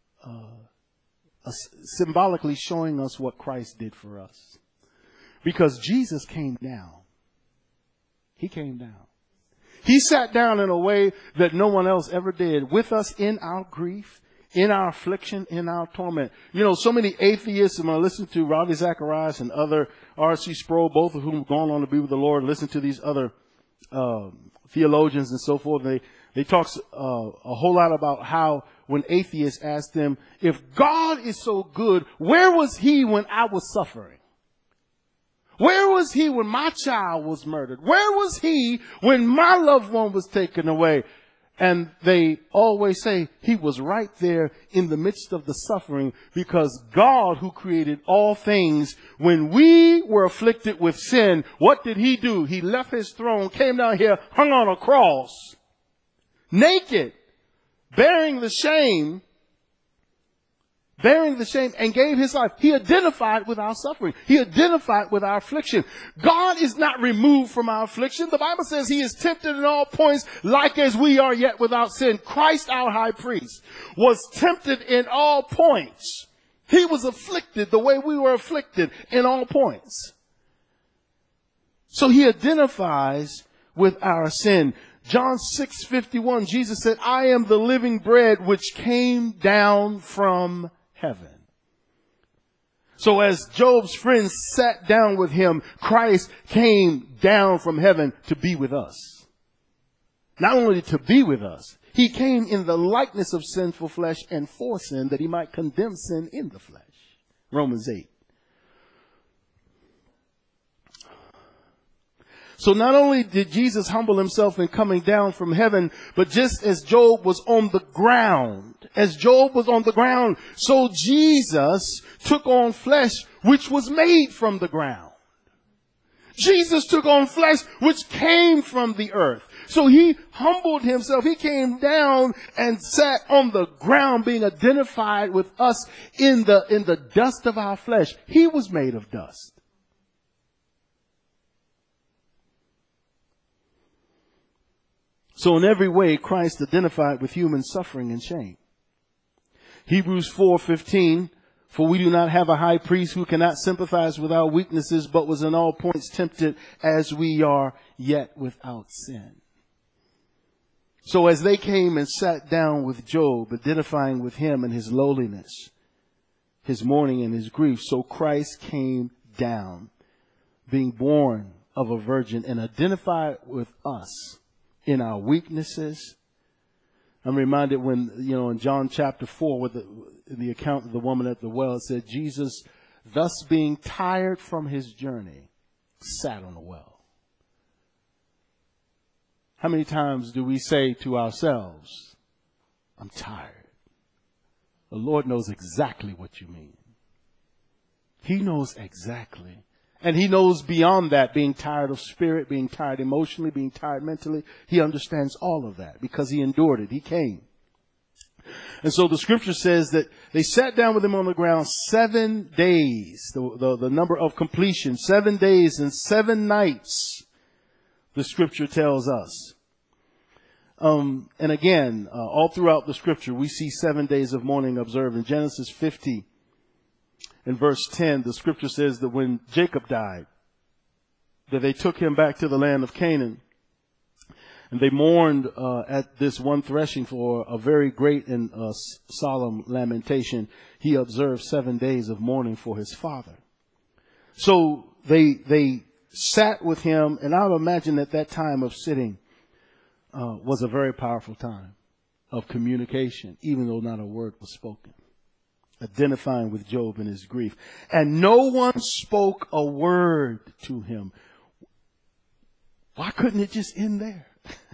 symbolically showing us what Christ did for us. Because Jesus came down. He came down. He sat down in a way that no one else ever did, with us in our grief, in our affliction, in our torment. You know, so many atheists, and I listen to Ravi Zacharias and other R.C. Sproul, both of whom have gone on to be with the Lord, listen to these other theologians and so forth. They talk a whole lot about how when atheists ask them, if God is so good, where was he when I was suffering? Where was he when my child was murdered? Where was he when my loved one was taken away? And they always say he was right there in the midst of the suffering, because God, who created all things, when we were afflicted with sin, what did he do? He left his throne, came down here, hung on a cross, naked, bearing the shame, and gave his life. He identified with our suffering. He identified with our affliction. God is not removed from our affliction. The Bible says he is tempted in all points, like as we are, yet without sin. Christ, our high priest, was tempted in all points. He was afflicted the way we were afflicted in all points. So he identifies with our sin. John 6:51, Jesus said, I am the living bread which came down from heaven. So as Job's friends sat down with him, Christ came down from heaven to be with us. Not only to be with us, he came in the likeness of sinful flesh and for sin, that he might condemn sin in the flesh. Romans 8. So not only did Jesus humble himself in coming down from heaven, but just as Job was on the ground, so Jesus took on flesh which was made from the ground. Jesus took on flesh which came from the earth. So he humbled himself. He came down and sat on the ground, being identified with us in the dust of our flesh. He was made of dust. So in every way, Christ identified with human suffering and shame. Hebrews 4:15, for we do not have a high priest who cannot sympathize with our weaknesses, but was in all points tempted as we are, yet without sin. So as they came and sat down with Job, identifying with him and his lowliness, his mourning and his grief, so Christ came down, being born of a virgin, and identified with us in our weaknesses. I'm reminded when, in John chapter 4, with the account of the woman at the well, it said, Jesus, thus being tired from his journey, sat on the well. How many times do we say to ourselves, I'm tired? The Lord knows exactly what you mean. He knows exactly. And he knows beyond that, being tired of spirit, being tired emotionally, being tired mentally. He understands all of that because he endured it. He came. And so the scripture says that they sat down with him on the ground 7 days, the number of completion, 7 days and 7 nights, the scripture tells us. And again, all throughout the scripture, we see 7 days of mourning observed. In Genesis 50, in verse 10, the scripture says that when Jacob died, that they took him back to the land of Canaan. And they mourned at this one threshing for a very great and solemn lamentation. He observed 7 days of mourning for his father. So they sat with him, and I would imagine that that time of sitting was a very powerful time of communication, even though not a word was spoken. Identifying with Job and his grief. And no one spoke a word to him. Why couldn't it just end there?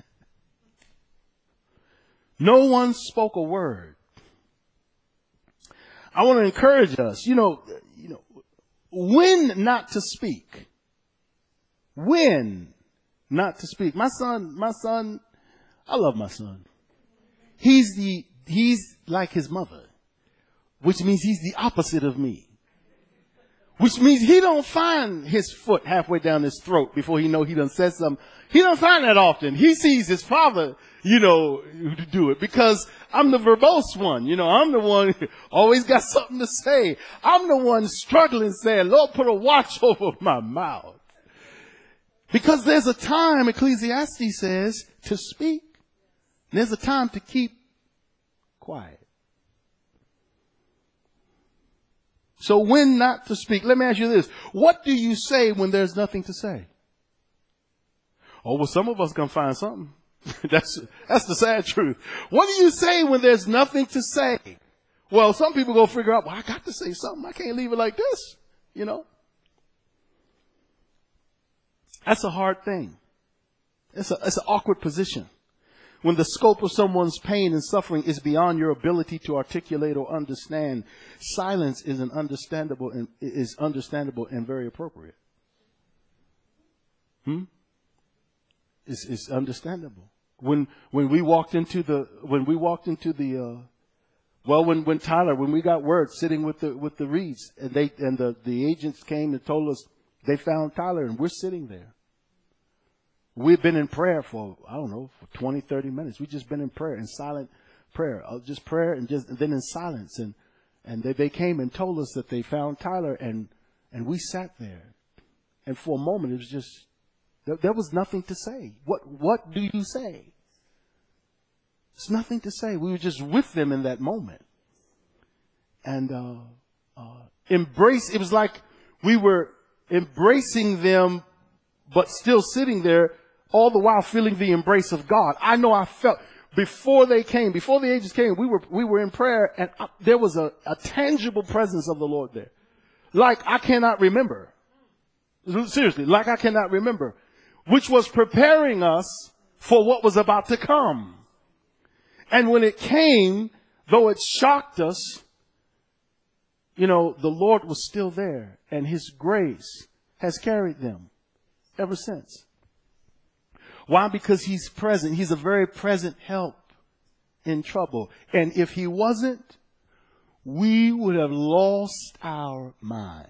No one spoke a word. I want to encourage us, when not to speak. When not to speak. My son, I love my son. He's like his mother, which means he's the opposite of me. Which means he don't find his foot halfway down his throat before he know he done said something. He don't find that often. He sees his father, do it because I'm the verbose one. I'm the one who always got something to say. I'm the one struggling saying, Lord, put a watch over my mouth. Because there's a time, Ecclesiastes says, to speak. And there's a time to keep quiet. So when not to speak? Let me ask you this. What do you say when there's nothing to say? Oh, well, some of us gonna find something. That's the sad truth. What do you say when there's nothing to say? Well, some people go figure out, well, I got to say something. I can't leave it like this, That's a hard thing. It's an awkward position. When the scope of someone's pain and suffering is beyond your ability to articulate or understand, silence is understandable and very appropriate. It's understandable. When we walked into when we got word sitting with the Reeds and the agents came and told us they found Tyler and we're sitting there. We've been in prayer for 20, 30 minutes. We've just been in prayer, in silent prayer, just prayer and then in silence. And they came and told us that they found Tyler and we sat there. And for a moment, it was just, there was nothing to say. What do you say? There's nothing to say. We were just with them in that moment. And, it was like we were embracing them, but still sitting there, all the while feeling the embrace of God. I know I felt before the agents came, we were in prayer and there was a tangible presence of the Lord there. Like I cannot remember. Seriously, like I cannot remember, which was preparing us for what was about to come. And when it came, though it shocked us, the Lord was still there and his grace has carried them ever since. Why? Because he's present. He's a very present help in trouble. And if he wasn't, we would have lost our minds.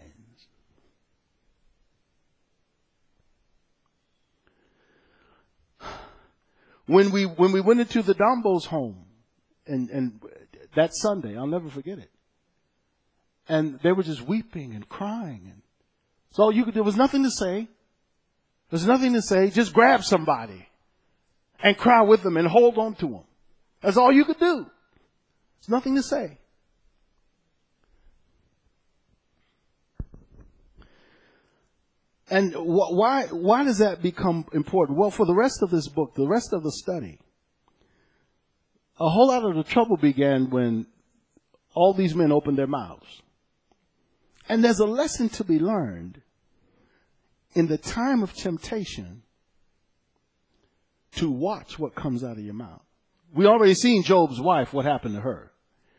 When we went into the Dombo's home and that Sunday, I'll never forget it. And they were just weeping and crying. And so there was nothing to say. There's nothing to say. Just grab somebody and cry with them and hold on to them. That's all you could do. There's nothing to say. And why does that become important? Well, for the rest of this book, the rest of the study, a whole lot of the trouble began when all these men opened their mouths. And there's a lesson to be learned in the time of temptation to watch what comes out of your mouth. We already seen Job's wife, what happened to her.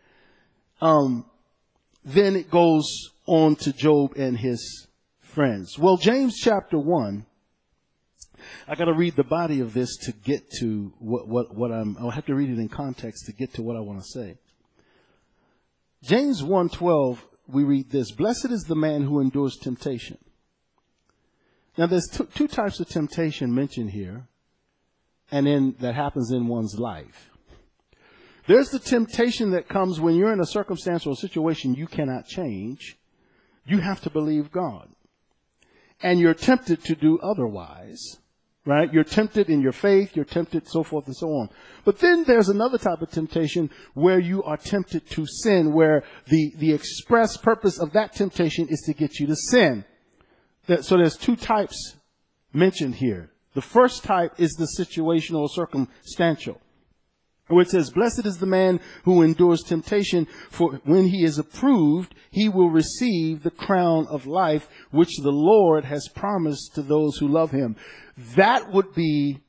Then it goes on to Job and his friends. Well, James chapter 1, I got to read the body of this to get to I'll have to read it in context to get to what I want to say. James 1:12, we read this: blessed is the man who endures temptation. Now there's two types of temptation mentioned here, and that happens in one's life. There's the temptation that comes when you're in a circumstance or a situation you cannot change. You have to believe God. And you're tempted to do otherwise, right? You're tempted in your faith, you're tempted so forth and so on. But then there's another type of temptation where you are tempted to sin, where the express purpose of that temptation is to get you to sin. So there's two types mentioned here. The first type is the situational or circumstantial, where it says, blessed is the man who endures temptation, for when he is approved, he will receive the crown of life, which the Lord has promised to those who love him. That would be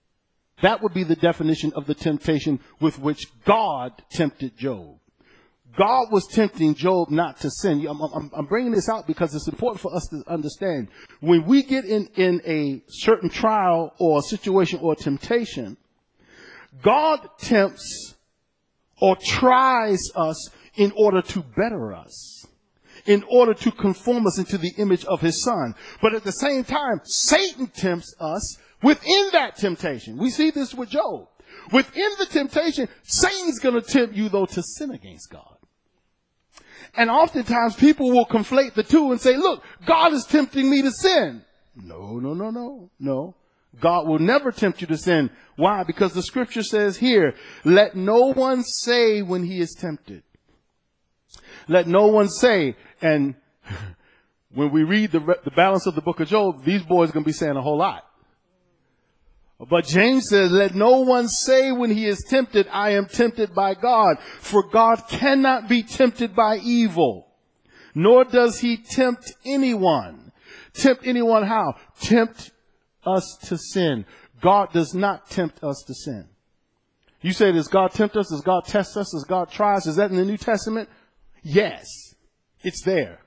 the definition of the temptation with which God tempted Job. God was tempting Job not to sin. I'm bringing this out because it's important for us to understand. When we get in a certain trial or a situation or temptation, God tempts or tries us in order to better us, in order to conform us into the image of his son. But at the same time, Satan tempts us within that temptation. We see this with Job. Within the temptation, Satan's going to tempt you, though, to sin against God. And oftentimes people will conflate the two and say, look, God is tempting me to sin. No. God will never tempt you to sin. Why? Because the scripture says here, let no one say when he is tempted. Let no one say. And when we read the balance of the book of Job, these boys are going to be saying a whole lot. But James says, let no one say when he is tempted, I am tempted by God. For God cannot be tempted by evil, nor does he tempt anyone. Tempt anyone how? Tempt us to sin. God does not tempt us to sin. You say, does God tempt us? Does God test us? Does God try us? Is that in the New Testament? Yes, it's there.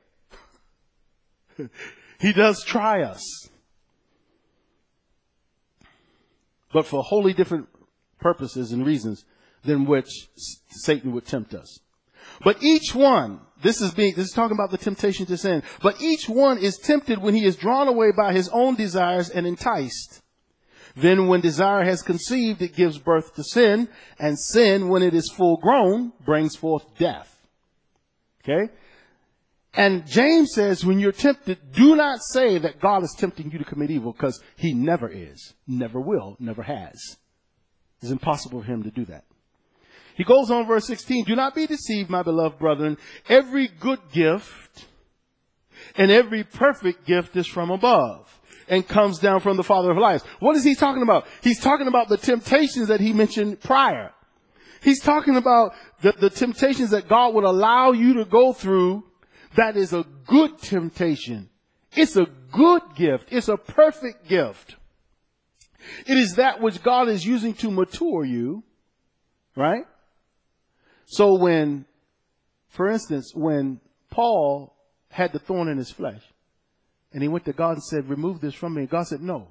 He does try us, but for wholly different purposes and reasons than which Satan would tempt us. But each one, this is talking about the temptation to sin, but each one is tempted when he is drawn away by his own desires and enticed. Then when desire has conceived, it gives birth to sin, and sin, when it is full grown, brings forth death. Okay? And James says, when you're tempted, do not say that God is tempting you to commit evil, because he never is, never will, never has. It's impossible for him to do that. He goes on, verse 16, do not be deceived, my beloved brethren. Every good gift and every perfect gift is from above and comes down from the Father of lights. What is he talking about? He's talking about the temptations that he mentioned prior. He's talking about the temptations that God would allow you to go through. That is a good temptation. It's a good gift. It's a perfect gift. It is that which God is using to mature you, right? So when, for instance, when Paul had the thorn in his flesh and he went to God and said, remove this from me. And God said, no.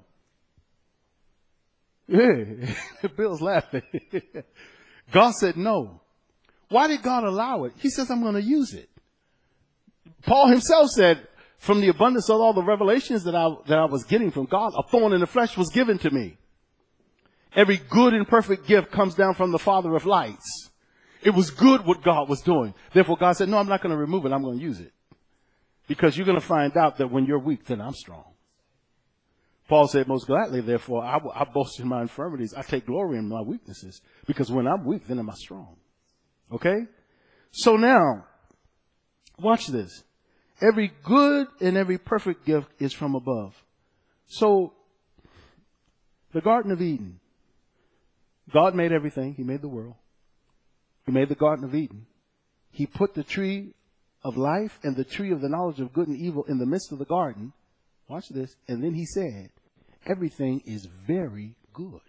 Yeah. Bill's laughing. God said, no. Why did God allow it? He says, I'm going to use it. Paul himself said, from the abundance of all the revelations that I was getting from God, a thorn in the flesh was given to me. Every good and perfect gift comes down from the Father of lights. It was good what God was doing. Therefore, God said, no, I'm not going to remove it. I'm going to use it. Because you're going to find out that when you're weak, then I'm strong. Paul said, most gladly, therefore, I boast in my infirmities. I take glory in my weaknesses. Because when I'm weak, then am I strong. Okay? So now, watch this. Every good and every perfect gift is from above. So, the Garden of Eden. God made everything. He made the world. He made the Garden of Eden. He put the tree of life and the tree of the knowledge of good and evil in the midst of the garden. Watch this. And then he said, everything is very good.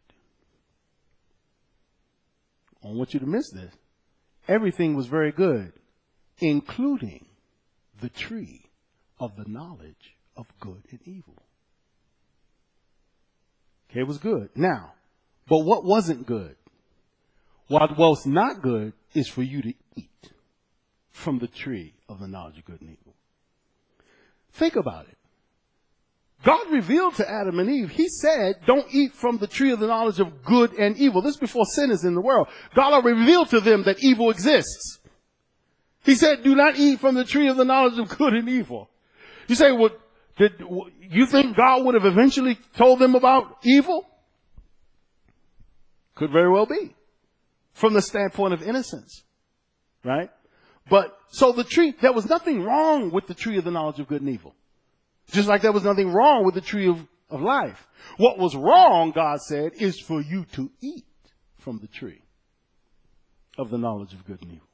I want you to miss this. Everything was very good, including the tree of the knowledge of good and evil. Okay, it was good. Now, but what wasn't good? What was not good is for you to eat from the tree of the knowledge of good and evil. Think about it. God revealed to Adam and Eve, he said, don't eat from the tree of the knowledge of good and evil. This is before sin is in the world. God revealed to them that evil exists. He said, do not eat from the tree of the knowledge of good and evil. You say, well, you think God would have eventually told them about evil? Could very well be. From the standpoint of innocence. Right? But, so the tree, there was nothing wrong with the tree of the knowledge of good and evil. Just like there was nothing wrong with the tree of life. What was wrong, God said, is for you to eat from the tree of the knowledge of good and evil.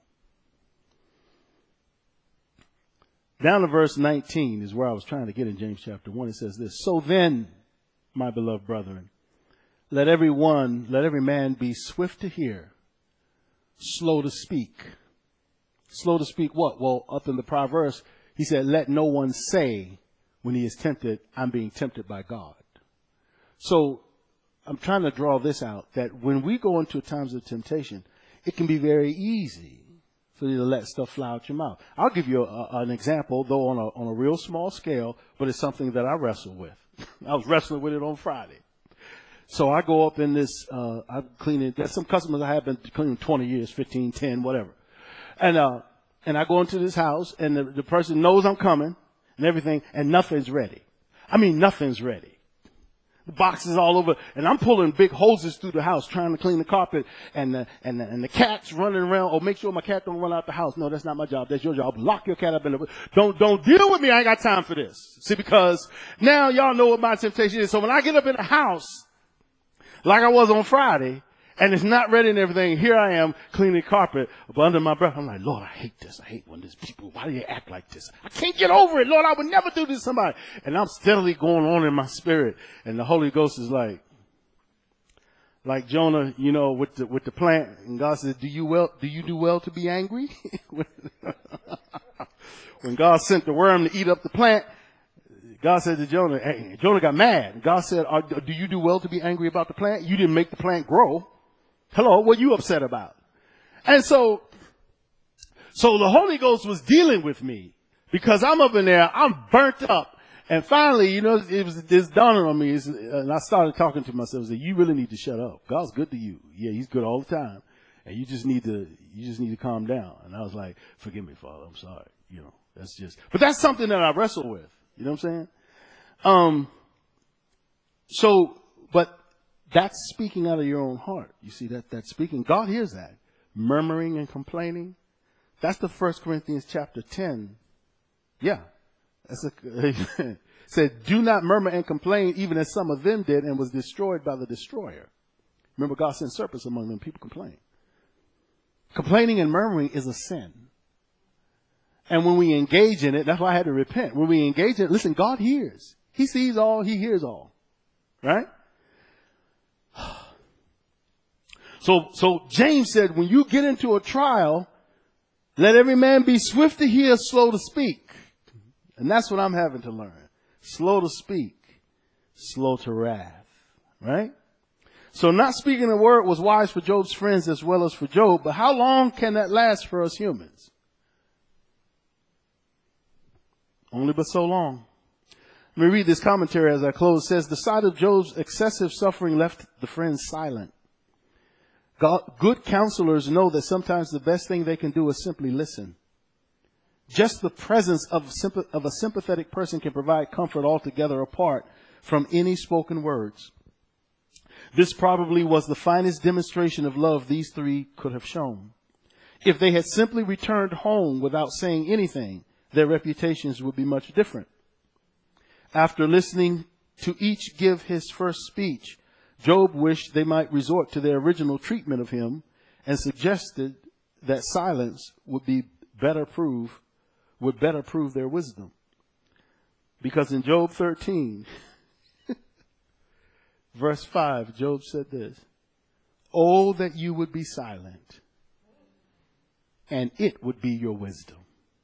Down to verse 19 is where I was trying to get in James chapter 1. It says this, so then, my beloved brethren, let every man be swift to hear, slow to speak, Slow to speak what? Well, up in the Proverbs, he said, let no one say when he is tempted, I'm being tempted by God. So I'm trying to draw this out, that when we go into times of temptation, it can be very easy for you to let stuff fly out your mouth. I'll give you an example, though on a real small scale, but it's something that I wrestle with. I was wrestling with it on Friday. So I go up in this, I'm cleaning, there's some customers I have been cleaning 20 years, 15, 10, whatever. And I go into this house and the person knows I'm coming and everything and nothing's ready. I mean, nothing's ready. The boxes all over, and I'm pulling big hoses through the house trying to clean the carpet, and the cat's running around. Oh, make sure my cat don't run out the house. No, that's not my job. That's your job. Lock your cat up in the. Don't deal with me. I ain't got time for this. See, because now y'all know what my temptation is. So when I get up in the house, like I was on Friday, and it's not ready and everything, here I am cleaning carpet, but under my breath, I'm like, Lord, I hate this. I hate when these people, why do they act like this? I can't get over it. Lord, I would never do this to somebody. And I'm steadily going on in my spirit. And the Holy Ghost is like Jonah, you know, with the plant. And God says, do you do well to be angry? When God sent the worm to eat up the plant, God said to Jonah, hey, Jonah got mad. God said, do you do well to be angry about the plant? You didn't make the plant grow. Hello, what are you upset about? And so the Holy Ghost was dealing with me because I'm up in there, I'm burnt up. And finally, you know, it's dawning on me. And I started talking to myself and said, you really need to shut up. God's good to you. Yeah, he's good all the time. And you just need to calm down. And I was like, forgive me, Father. I'm sorry. You know, but that's something that I wrestle with. You know what I'm saying? But that's speaking out of your own heart. You see that's speaking. God hears that. Murmuring and complaining. That's the 1 Corinthians chapter 10. Yeah. Said, do not murmur and complain, even as some of them did and was destroyed by the destroyer. Remember, God sent serpents among them. People complain. Complaining and murmuring is a sin. And when we engage in it, that's why I had to repent. When we engage in it, listen, God hears. He sees all. He hears all. Right? So James said, when you get into a trial, let every man be swift to hear, slow to speak. And that's what I'm having to learn. Slow to speak, slow to wrath. Right? So not speaking a word was wise for Job's friends as well as for Job. But how long can that last for us humans? Only but so long. Let me read this commentary as I close. It says, the sight of Job's excessive suffering left the friends silent. Good counselors know that sometimes the best thing they can do is simply listen. Just the presence of a sympathetic person can provide comfort altogether apart from any spoken words. This probably was the finest demonstration of love these three could have shown. If they had simply returned home without saying anything, their reputations would be much different. After listening to each give his first speech, Job wished they might resort to their original treatment of him and suggested that silence would better prove their wisdom. Because in Job 13, verse 5, Job said this, oh, that you would be silent, and it would be your wisdom.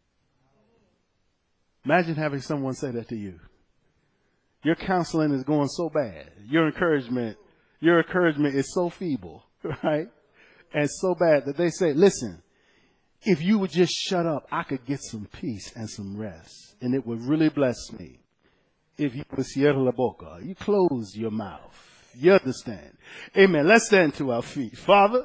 Imagine having someone say that to you. Your counseling is going so bad. Your encouragement is so feeble, right? And so bad that they say, listen, if you would just shut up, I could get some peace and some rest. And it would really bless me. If you would cierra la boca, you close your mouth. You understand? Amen. Let's stand to our feet. Father,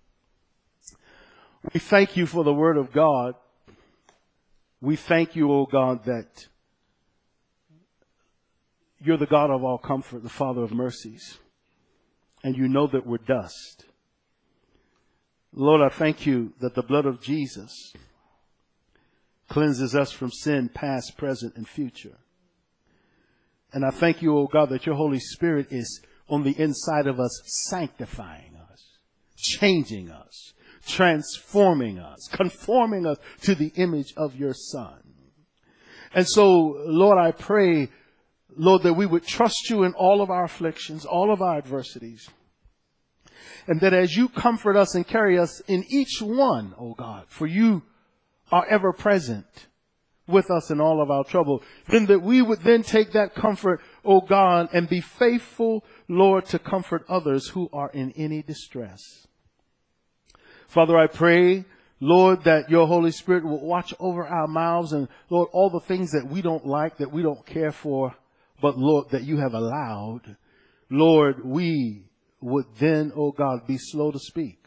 we thank you for the word of God. We thank you, O God, that you're the God of all comfort, the Father of mercies. And you know that we're dust. Lord, I thank you that the blood of Jesus cleanses us from sin, past, present, and future. And I thank you, O God, that your Holy Spirit is on the inside of us, sanctifying us, changing us, transforming us, conforming us to the image of your Son. And so, Lord, I pray, Lord, that we would trust you in all of our afflictions, all of our adversities. And that as you comfort us and carry us in each one, oh God, for you are ever present with us in all of our trouble. Then that we would then take that comfort, O God, and be faithful, Lord, to comfort others who are in any distress. Father, I pray, Lord, that your Holy Spirit will watch over our mouths and, Lord, all the things that we don't like, that we don't care for, but, Lord, that you have allowed. Lord, we would then, oh God, be slow to speak,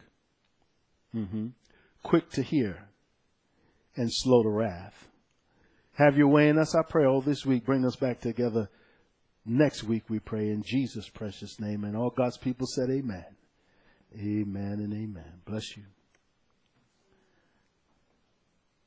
quick to hear, and slow to wrath. Have your way in us, I pray, all this week. Bring us back together next week, we pray, in Jesus' precious name. And all God's people said amen. Amen and amen. Bless you.